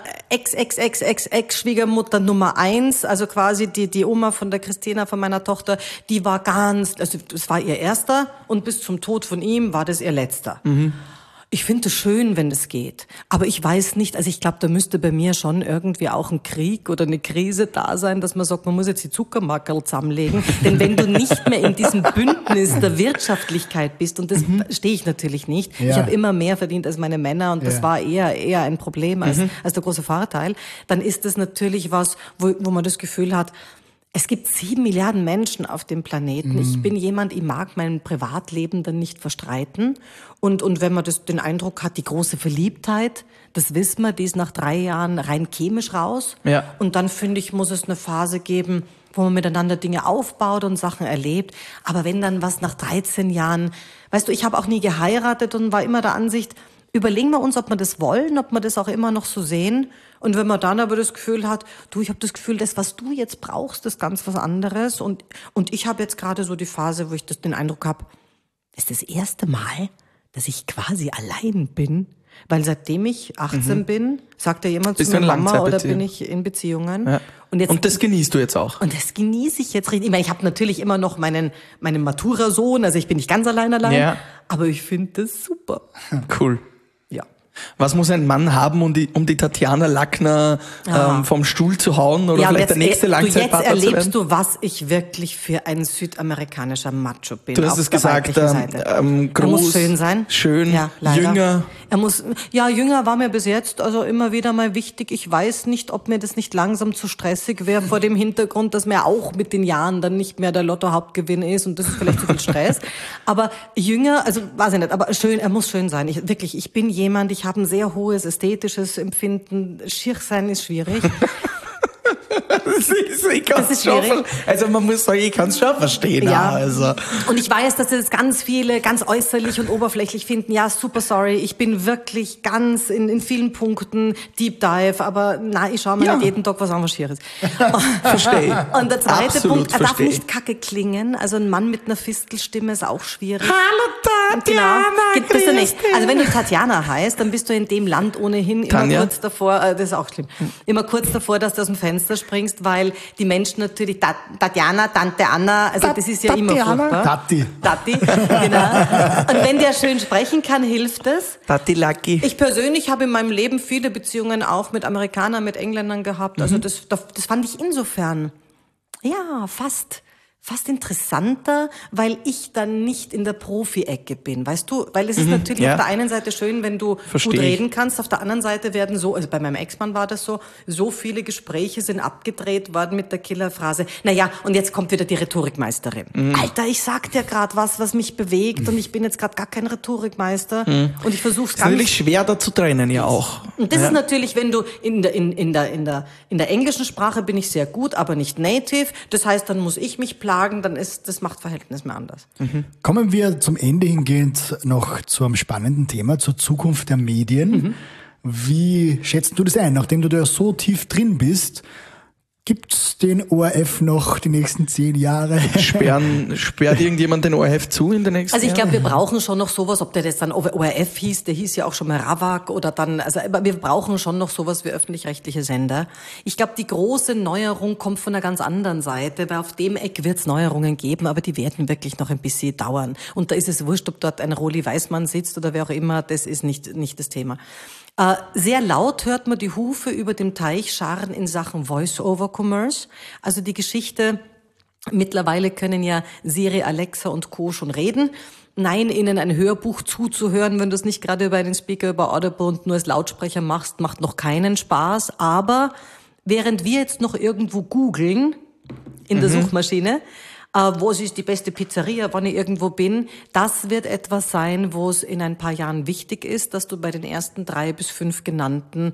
Ex-Schwiegermutter Nummer 1, also quasi die Oma von der Christina, von meiner Tochter, die war also das war ihr erster und bis zum Tod von ihm war das ihr letzter. Ich finde es schön, wenn das geht. Aber ich weiß nicht, also ich glaube, da müsste bei mir schon irgendwie auch ein Krieg oder eine Krise da sein, dass man sagt, man muss jetzt die Zuckermackerl zusammenlegen. Denn wenn du nicht mehr in diesem Bündnis der Wirtschaftlichkeit bist, und das stehe ich natürlich nicht, ich habe immer mehr verdient als meine Männer und das war eher ein Problem als der große Vorteil, dann ist das natürlich was, wo man das Gefühl hat, es gibt 7 Milliarden Menschen auf dem Planeten. Ich bin jemand, ich mag mein Privatleben dann nicht verstreiten. Und wenn man den Eindruck hat, die große Verliebtheit, das wissen wir, die ist nach 3 Jahren rein chemisch raus. Ja. Und dann, finde ich, muss es eine Phase geben, wo man miteinander Dinge aufbaut und Sachen erlebt. Aber wenn dann was nach 13 Jahren, weißt du, ich habe auch nie geheiratet und war immer der Ansicht, überlegen wir uns, ob wir das wollen, ob wir das auch immer noch so sehen. Und wenn man dann aber das Gefühl hat, ich habe das Gefühl, das, was du jetzt brauchst, ist ganz was anderes. Und ich habe jetzt gerade so die Phase, wo ich den Eindruck habe, das ist das erste Mal, dass ich quasi allein bin. Weil seitdem ich 18 bin, sagt ja jemand zu mir, Mama, oder bin ich in Beziehungen. Ja. Und das genießt du jetzt auch? Und das genieße ich jetzt richtig. Ich meine, ich habe natürlich immer noch meinen Matura-Sohn, also ich bin nicht ganz allein, aber ich finde das super. Cool. Ja. Was muss ein Mann haben, um die Tatjana Lackner vom Stuhl zu hauen oder vielleicht der nächste Langzeitpartner zu werden? Jetzt erlebst du, was ich wirklich für ein südamerikanischer Macho bin. Du hast es gesagt, groß, er muss schön sein. Schön, ja, jünger. Jünger war mir bis jetzt also immer wieder mal wichtig. Ich weiß nicht, ob mir das nicht langsam zu stressig wäre vor dem Hintergrund, dass mir auch mit den Jahren dann nicht mehr der Lotto-Hauptgewinn ist und das ist vielleicht zu viel Stress. Aber jünger, also weiß ich nicht, aber schön, er muss schön sein. Ich bin jemand, ich habe ein sehr hohes ästhetisches Empfinden. Schier sein ist schwierig. Das ist schwierig. Also man muss sagen, ich kann es schon verstehen. Ja. Also. Und ich weiß, dass das ganz viele ganz äußerlich und oberflächlich finden. Ja, super sorry, ich bin wirklich ganz in vielen Punkten Deep Dive, aber nein, ich schaue mir nicht jeden Tag was Engagiert. Verstehe. Und der zweite Absolut Punkt, er darf nicht kacke klingen. Also ein Mann mit einer Fistelstimme ist auch schwierig. Hallo Tatjana! Genau. Bist du nicht. Also wenn du Tatjana heißt, dann bist du in dem Land ohnehin immer kurz davor, das ist auch schlimm, immer kurz davor, dass du aus dem Fenster springst, weil die Menschen natürlich, Tatjana, Tante Anna, also das ist ja immer furchtbar. Tati, genau. Und wenn der schön sprechen kann, hilft es. Tati Lucky. Ich persönlich habe in meinem Leben viele Beziehungen auch mit Amerikanern, mit Engländern gehabt. Also das fand ich insofern, fast interessanter, weil ich dann nicht in der Profi-Ecke bin, weißt du? Weil es ist natürlich auf der einen Seite schön, wenn du gut reden kannst, auf der anderen Seite werden also bei meinem Ex-Mann war das so viele Gespräche sind abgedreht worden mit der Killerphrase, und jetzt kommt wieder die Rhetorikmeisterin. Alter, ich sag dir gerade was mich bewegt und ich bin jetzt gerade gar kein Rhetorikmeister und ich versuch's ganz... Es ist natürlich schwer da zu trennen, ja auch. Und das ist natürlich, wenn du in der englischen Sprache bin ich sehr gut, aber nicht native, das heißt, dann muss ich mich plagen, dann ist das Machtverhältnis mehr anders. Kommen wir zum Ende hingehend noch zu einem spannenden Thema, zur Zukunft der Medien. Wie schätzt du das ein? Nachdem du da so tief drin bist, gibt's den ORF noch die nächsten 10 Jahre? Sperrt irgendjemand den ORF zu in den nächsten Jahren? Also ich glaube, wir brauchen schon noch sowas, ob der jetzt dann ORF hieß, der hieß ja auch schon mal Ravak oder dann, aber wir brauchen schon noch sowas wie öffentlich-rechtliche Sender. Ich glaube, die große Neuerung kommt von einer ganz anderen Seite, weil auf dem Eck wird's Neuerungen geben, aber die werden wirklich noch ein bisschen dauern. Und da ist es wurscht, ob dort ein Roli Weißmann sitzt oder wer auch immer, das ist nicht das Thema. Sehr laut hört man die Hufe über dem Teich scharren in Sachen Voice-over-Commerce. Also die Geschichte, mittlerweile können ja Siri, Alexa und Co. schon reden. Nein, ihnen ein Hörbuch zuzuhören, wenn du es nicht gerade über einen Speaker, über Audible und nur als Lautsprecher machst, macht noch keinen Spaß. Aber während wir jetzt noch irgendwo googeln, in der Suchmaschine. Wo ist die beste Pizzeria, wann ich irgendwo bin? Das wird etwas sein, wo es in ein paar Jahren wichtig ist, dass du bei den ersten 3 bis 5 genannten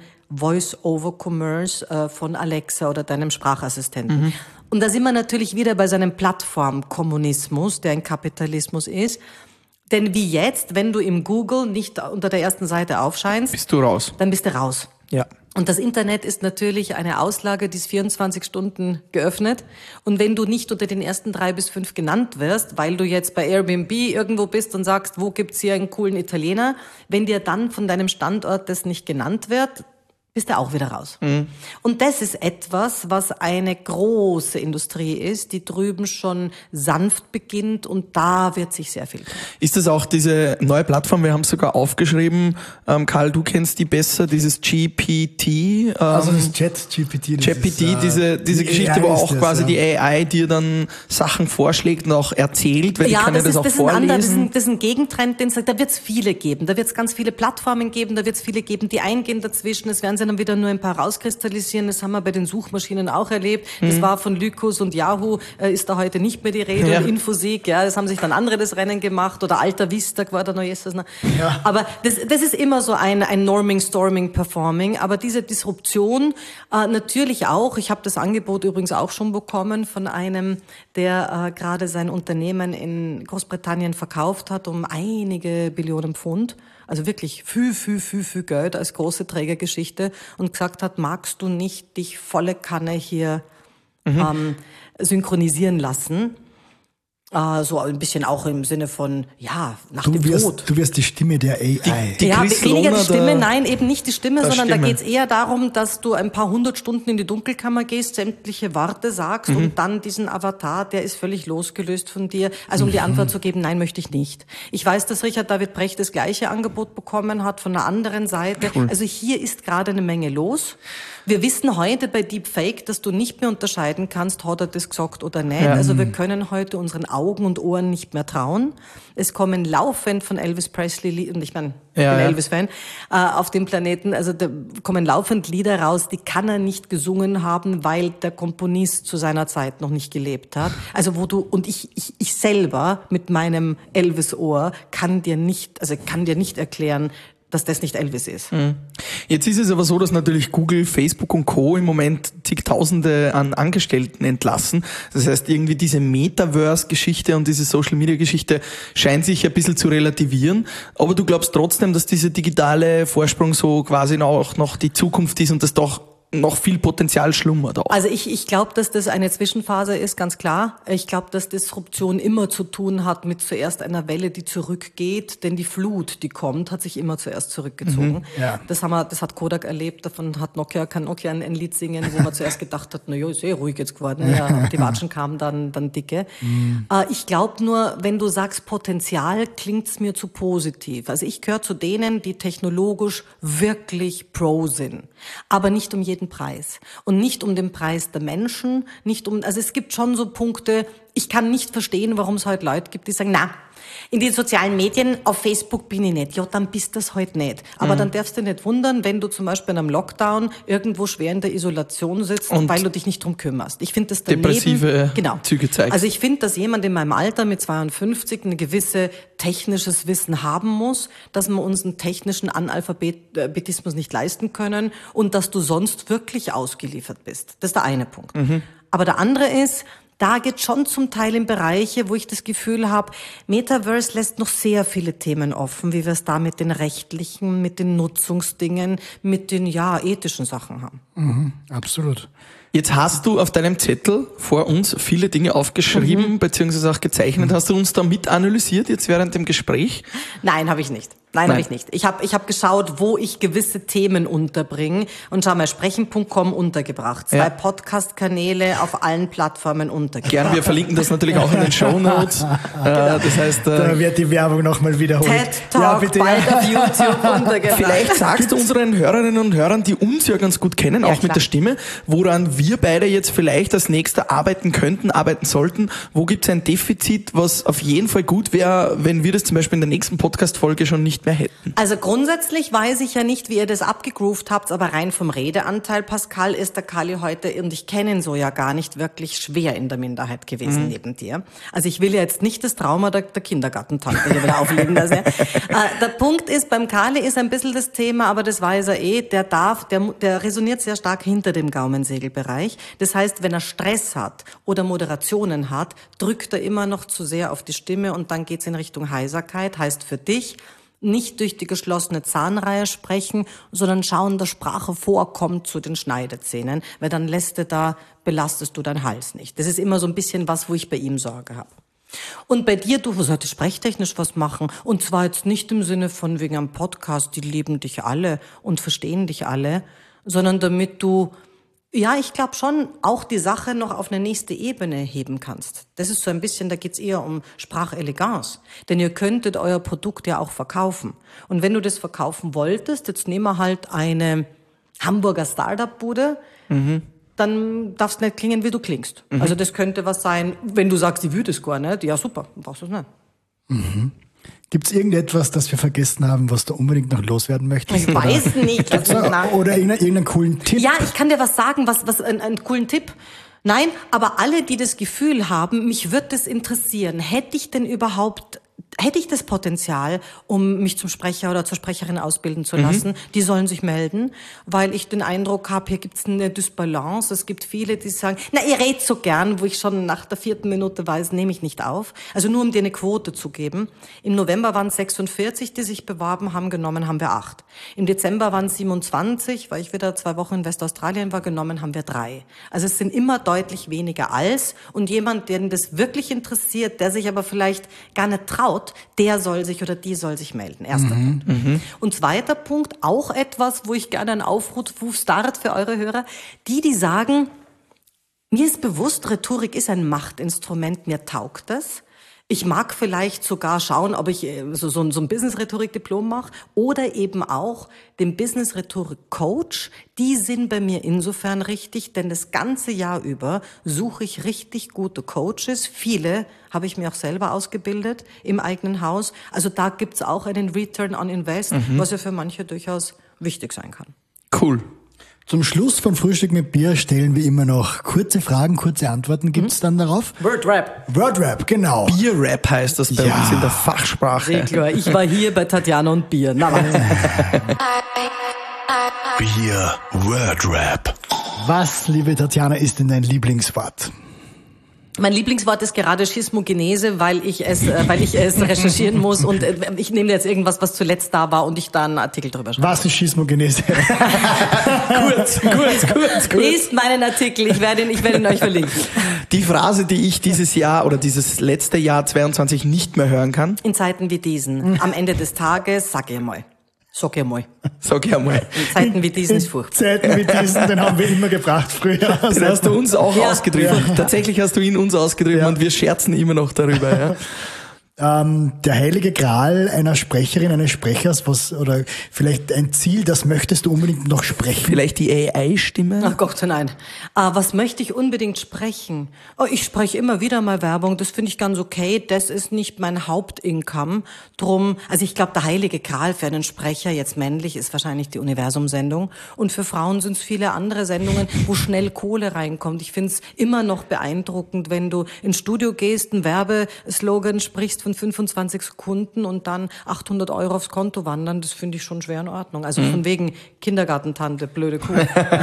Voice-over-Commerce von Alexa oder deinem Sprachassistenten. Und da sind wir natürlich wieder bei so einem Plattformkommunismus, der ein Kapitalismus ist. Denn wie jetzt, wenn du im Google nicht unter der ersten Seite aufscheinst, Bist du raus. dann bist du raus. Ja. Und das Internet ist natürlich eine Auslage, die ist 24 Stunden geöffnet. Und wenn du nicht unter den ersten 3 bis 5 genannt wirst, weil du jetzt bei Airbnb irgendwo bist und sagst, wo gibt's hier einen coolen Italiener, wenn dir dann von deinem Standort das nicht genannt wird, bist du auch wieder raus. Und das ist etwas, was eine große Industrie ist, die drüben schon sanft beginnt und da wird sich sehr viel tun. Ist das auch diese neue Plattform, wir haben es sogar aufgeschrieben, Karl, du kennst die besser, dieses GPT. Also das ChatGPT. Diese Geschichte, AI wo auch das, quasi die AI dir dann Sachen vorschlägt und auch erzählt, weil die kann ja das auch vorlesen. Das ist ein Gegentrend, da wird es viele geben. Da wird es ganz viele Plattformen geben, da wird es viele geben, die eingehen dazwischen. Es werden dann wieder nur ein paar rauskristallisieren. Das haben wir bei den Suchmaschinen auch erlebt. Das war von Lycos und Yahoo, ist da heute nicht mehr die Rede. Und Infoseek, ja, das haben sich dann andere das Rennen gemacht. Oder Alta Vista war da noch jetzt. Ja. Aber das ist immer so ein Norming, Storming, Performing. Aber diese Disruption natürlich auch. Ich habe das Angebot übrigens auch schon bekommen von einem, der gerade sein Unternehmen in Großbritannien verkauft hat um einige Billionen Pfund. Also wirklich viel Geld als große Trägergeschichte und gesagt hat, magst du nicht dich volle Kanne hier synchronisieren lassen? So ein bisschen auch im Sinne von, ja, nach dem Tod. Du wirst die Stimme der AI. Ja, weniger die Stimme, nein, eben nicht die Stimme, sondern da geht's eher darum, dass du ein paar 100 Stunden in die Dunkelkammer gehst, sämtliche Worte sagst und dann diesen Avatar, der ist völlig losgelöst von dir. Also um die Antwort zu geben, nein, möchte ich nicht. Ich weiß, dass Richard David Brecht das gleiche Angebot bekommen hat von einer anderen Seite. Cool. Also hier ist gerade eine Menge los. Wir wissen heute bei Deepfake, dass du nicht mehr unterscheiden kannst, hat er das gesagt oder nicht. Ja. Also wir können heute unseren Augen und Ohren nicht mehr trauen. Es kommen laufend von Elvis Presley, und ich meine, ich bin Elvis-Fan, auf dem Planeten, also da kommen laufend Lieder raus, die kann er nicht gesungen haben, weil der Komponist zu seiner Zeit noch nicht gelebt hat. Also wo du, und ich selber mit meinem Elvis-Ohr kann dir nicht erklären, dass das nicht Elvis ist. Jetzt ist es aber so, dass natürlich Google, Facebook und Co. im Moment zigtausende an Angestellten entlassen. Das heißt, irgendwie diese Metaverse-Geschichte und diese Social-Media-Geschichte scheint sich ein bisschen zu relativieren. Aber du glaubst trotzdem, dass dieser digitale Vorsprung so quasi auch noch die Zukunft ist und das doch noch viel Potenzial schlummert auch. Also ich glaube, dass das eine Zwischenphase ist, ganz klar. Ich glaube, dass Disruption immer zu tun hat mit zuerst einer Welle, die zurückgeht, denn die Flut, die kommt, hat sich immer zuerst zurückgezogen. Ja. Das hat Kodak erlebt, davon kann Nokia ein Lied singen, wo man zuerst gedacht hat, naja, ist ruhig jetzt geworden. Ja, die Watschen kamen dann dicke. Ich glaube nur, wenn du sagst Potenzial, klingt's mir zu positiv. Also ich gehöre zu denen, die technologisch wirklich pro sind, aber nicht um jeden Preis. Und nicht um den Preis der Menschen, also es gibt schon so Punkte, ich kann nicht verstehen, warum es heute Leute gibt, die sagen, na, in den sozialen Medien, auf Facebook bin ich nicht. Ja, dann bist du das heute nicht. Aber dann darfst du nicht wundern, wenn du zum Beispiel in einem Lockdown irgendwo schwer in der Isolation sitzt, und weil du dich nicht drum kümmerst. Ich finde das daneben, depressive Züge zeigt. Also ich finde, dass jemand in meinem Alter mit 52 ein gewisses technisches Wissen haben muss, dass wir uns einen technischen Analphabetismus nicht leisten können und dass du sonst wirklich ausgeliefert bist. Das ist der eine Punkt. Aber der andere ist, da geht schon zum Teil in Bereiche, wo ich das Gefühl habe, Metaverse lässt noch sehr viele Themen offen, wie wir es da mit den rechtlichen, mit den Nutzungsdingen, mit den ethischen Sachen haben. Absolut. Jetzt hast du auf deinem Zettel vor uns viele Dinge aufgeschrieben, beziehungsweise auch gezeichnet. Hast du uns da mit analysiert jetzt während dem Gespräch? Nein, habe ich nicht. Nein, habe ich nicht. Ich hab geschaut, wo ich gewisse Themen unterbringe und schau mal, sprechen.com untergebracht. 2 Podcast-Kanäle auf allen Plattformen untergebracht. Gerne, wir verlinken das natürlich auch in den Shownotes. Das heißt, da wird die Werbung nochmal wiederholt. TED Talk, bald auf YouTube untergebracht. Vielleicht sagst du unseren Hörerinnen und Hörern, die uns ja ganz gut kennen, auch mit der Stimme, woran wir beide jetzt vielleicht als Nächster arbeiten sollten. Wo gibt es ein Defizit, was auf jeden Fall gut wäre, wenn wir das zum Beispiel in der nächsten Podcast-Folge schon nicht nicht mehr hätten? Also grundsätzlich weiß ich ja nicht, wie ihr das abgegroovt habt, aber rein vom Redeanteil, Pascal, ist der Kali heute, und ich kenne ihn so ja gar nicht, wirklich schwer in der Minderheit gewesen neben dir. Also ich will ja jetzt nicht das Trauma der Kindergartentante hier wieder auflegen. Der Punkt ist, beim Kali ist ein bisschen das Thema, aber das weiß er der resoniert sehr stark hinter dem Gaumensegelbereich. Das heißt, wenn er Stress hat oder Moderationen hat, drückt er immer noch zu sehr auf die Stimme und dann geht's in Richtung Heiserkeit. Heißt für dich, nicht durch die geschlossene Zahnreihe sprechen, sondern schauen, dass Sprache vorkommt zu den Schneidezähnen, weil dann belastest du deinen Hals nicht. Das ist immer so ein bisschen was, wo ich bei ihm Sorge habe. Und bei dir, du solltest sprechtechnisch was machen. Und zwar jetzt nicht im Sinne von wegen einem Podcast, die lieben dich alle und verstehen dich alle, sondern damit du, ja, ich glaube schon, auch die Sache noch auf eine nächste Ebene heben kannst. Das ist so ein bisschen, da geht's eher um Spracheleganz. Denn ihr könntet euer Produkt ja auch verkaufen. Und wenn du das verkaufen wolltest, jetzt nehmen wir halt eine Hamburger Startup-Bude, dann darfst du nicht klingen, wie du klingst. Also das könnte was sein, wenn du sagst, ich will das gar nicht, ja super, dann brauchst du es nicht. Gibt es irgendetwas, das wir vergessen haben, was du unbedingt noch loswerden möchtest? Ich weiß nicht. Oder irgendeinen coolen Tipp? Ja, ich kann dir was sagen, einen coolen Tipp. Nein, aber alle, die das Gefühl haben, mich wird das interessieren, hätte ich das Potenzial, um mich zum Sprecher oder zur Sprecherin ausbilden zu lassen, die sollen sich melden, weil ich den Eindruck habe, hier gibt's eine Dysbalance. Es gibt viele, die sagen, na, ihr redet so gern, wo ich schon nach der 4. Minute weiß, nehme ich nicht auf. Also nur um dir eine Quote zu geben. Im November waren es 46, die sich beworben haben, genommen haben wir 8. Im Dezember waren es 27, weil ich wieder 2 Wochen in Westaustralien war, genommen haben wir 3. Also es sind immer deutlich weniger als. Und jemand, den das wirklich interessiert, der sich aber vielleicht gar nicht traut, der soll sich oder die soll sich melden. Erster Punkt. Und zweiter Punkt, auch etwas, wo ich gerne einen Aufruf start für eure Hörer, die sagen, mir ist bewusst, Rhetorik ist ein Machtinstrument, mir taugt es. Ich mag vielleicht sogar schauen, ob ich so ein Business-Rhetorik-Diplom mache oder eben auch den Business-Rhetorik-Coach. Die sind bei mir insofern richtig, denn das ganze Jahr über suche ich richtig gute Coaches. Viele habe ich mir auch selber ausgebildet im eigenen Haus. Also da gibt's auch einen Return on Invest, was ja für manche durchaus wichtig sein kann. Cool. Zum Schluss von Frühstück mit Bier stellen wir immer noch kurze Fragen, kurze Antworten. Gibt's dann darauf? Wordrap. Wordrap, genau. Bierrap heißt das bei uns in der Fachsprache. Sehr klar. Ich war hier bei Tatjana und Bier. Na, Bier Wordrap. Was, liebe Tatjana, ist denn dein Lieblingswort? Mein Lieblingswort ist gerade Schismogenese, weil ich es recherchieren muss und ich nehme jetzt irgendwas, was zuletzt da war und ich da einen Artikel drüber schreibe. Was ist Schismogenese? kurz. Lest meinen Artikel, ich werde ihn euch verlinken. Die Phrase, die ich dieses Jahr oder dieses letzte Jahr 22 nicht mehr hören kann. In Zeiten wie diesen, am Ende des Tages, sag ich mal. In Zeiten wie diesen ist furchtbar. Zeiten wie diesen, den haben wir immer gebracht früher. Den hast du uns auch ausgedrückt. Tatsächlich hast du ihn uns ausgedrückt und wir scherzen immer noch darüber. Ja. Der heilige Gral einer Sprecherin, eines Sprechers, oder vielleicht ein Ziel, das möchtest du unbedingt noch sprechen? Vielleicht die AI-Stimme? Ach Gott, nein. Was möchte ich unbedingt sprechen? Oh, ich spreche immer wieder mal Werbung, das finde ich ganz okay. Das ist nicht mein Hauptincome. Drum, also ich glaube, der heilige Gral für einen Sprecher, jetzt männlich, ist wahrscheinlich die Universum-Sendung. Und für Frauen sind es viele andere Sendungen, wo schnell Kohle reinkommt. Ich finde es immer noch beeindruckend, wenn du ins Studio gehst, einen Werbeslogan sprichst von 25 Sekunden und dann 800 € aufs Konto wandern, das finde ich schon schwer in Ordnung. Also von wegen Kindergartentante, blöde Kuh.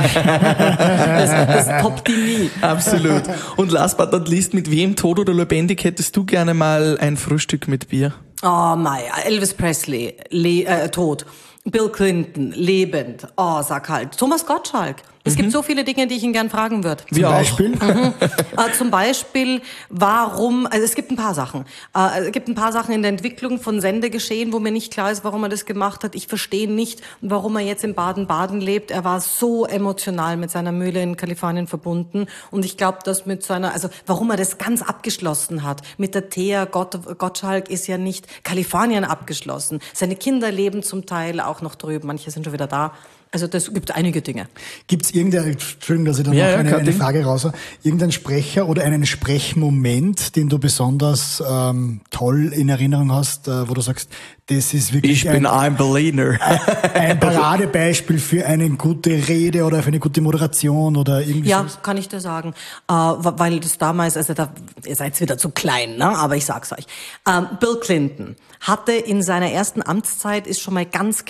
das toppt die nie. Absolut. Und last but not least, mit wem, tot oder lebendig, hättest du gerne mal ein Frühstück mit Bier? Oh mei, Elvis Presley, tot. Bill Clinton, lebend. Oh, sag halt. Thomas Gottschalk. Es gibt so viele Dinge, die ich ihn gern fragen würde. Zum Beispiel? Zum Beispiel, warum, also es gibt ein paar Sachen. Es gibt ein paar Sachen in der Entwicklung von Sendegeschehen, wo mir nicht klar ist, warum er das gemacht hat. Ich verstehe nicht, warum er jetzt in Baden-Baden lebt. Er war so emotional mit seiner Mühle in Kalifornien verbunden. Und ich glaube, dass warum er das ganz abgeschlossen hat. Mit der Thea Gottschalk ist ja nicht Kalifornien abgeschlossen. Seine Kinder leben zum Teil auch noch drüben. Manche sind schon wieder da. Also das gibt einige Dinge. Gibt es Entschuldigung, dass ich da noch eine Frage raus habe, irgendeinen Sprecher oder einen Sprechmoment, den du besonders toll in Erinnerung hast, wo du sagst, das ist wirklich ein Berliner. Ein Paradebeispiel für eine gute Rede oder für eine gute Moderation oder irgendwie Ja, sowas? kann ich dir sagen. Weil das damals, ihr seid wieder zu klein, ne? Aber ich sag's euch. Bill Clinton hatte in seiner ersten Amtszeit, ist schon mal ganz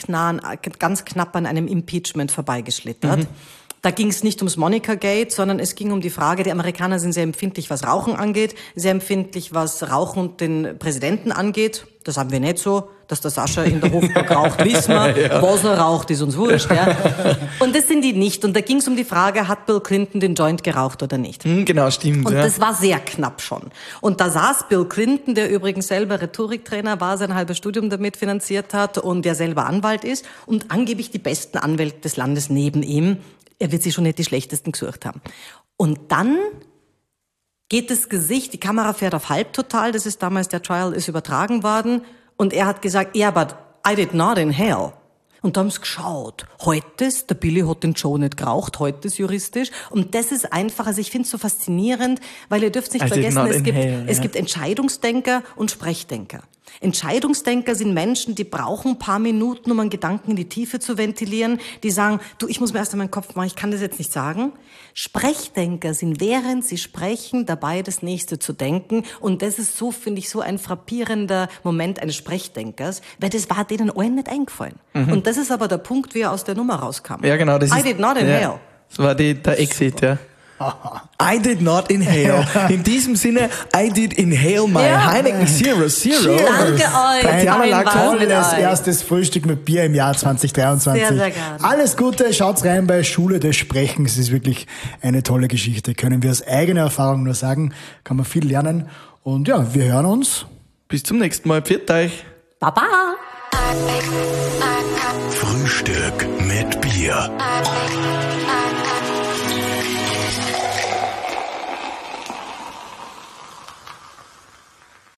knapp an einem Impeachment vorbeigeschlittert. Da ging es nicht ums Monica-Gate, sondern es ging um die Frage, die Amerikaner sind sehr empfindlich, was Rauchen angeht, sehr empfindlich, was Rauchen und den Präsidenten angeht. Das haben wir nicht so, dass der Sascha in der Hofburg raucht, wissen wir. Was er raucht, ist uns wurscht. Ja. Und das sind die nicht. Und da ging es um die Frage, hat Bill Clinton den Joint geraucht oder nicht? Genau, stimmt. Und das war sehr knapp schon. Und da saß Bill Clinton, der übrigens selber Rhetoriktrainer war, sein halbes Studium damit finanziert hat und der selber Anwalt ist und angeblich die besten Anwälte des Landes neben ihm. Er wird sich schon nicht die schlechtesten gesucht haben. Und dann geht das Gesicht, die Kamera fährt auf Halbtotal, das ist damals, der Trial ist übertragen worden. Und er hat gesagt, yeah, but I did not inhale. Und da haben sie geschaut. Heute ist, der Billy hat den Joe nicht geraucht, heute ist juristisch. Und das ist einfach, also ich finde es so faszinierend, weil ihr dürft nicht vergessen, es gibt Entscheidungsdenker und Sprechdenker. Entscheidungsdenker sind Menschen, die brauchen ein paar Minuten, um einen Gedanken in die Tiefe zu ventilieren. Die sagen, du, ich muss mir erst einmal meinen Kopf machen, ich kann das jetzt nicht sagen. Sprechdenker sind, während sie sprechen, dabei das Nächste zu denken. Und das ist so, finde ich, so ein frappierender Moment eines Sprechdenkers, weil das war denen allen nicht eingefallen. Und das ist aber der Punkt, wie er aus der Nummer rauskam. Ja, genau. I did not inhale. Ja, das war der Exit, ja. I did not inhale. In diesem Sinne, I did inhale my Heineken 0.0. Danke euch. Ein tolles erstes Frühstück mit Bier im Jahr 2023. Sehr, sehr gerne. Alles Gute, schaut's rein bei Schule des Sprechens. Es ist wirklich eine tolle Geschichte. Können wir aus eigener Erfahrung nur sagen. Kann man viel lernen. Und ja, wir hören uns. Bis zum nächsten Mal. Pfiat euch. Baba. Frühstück mit Bier.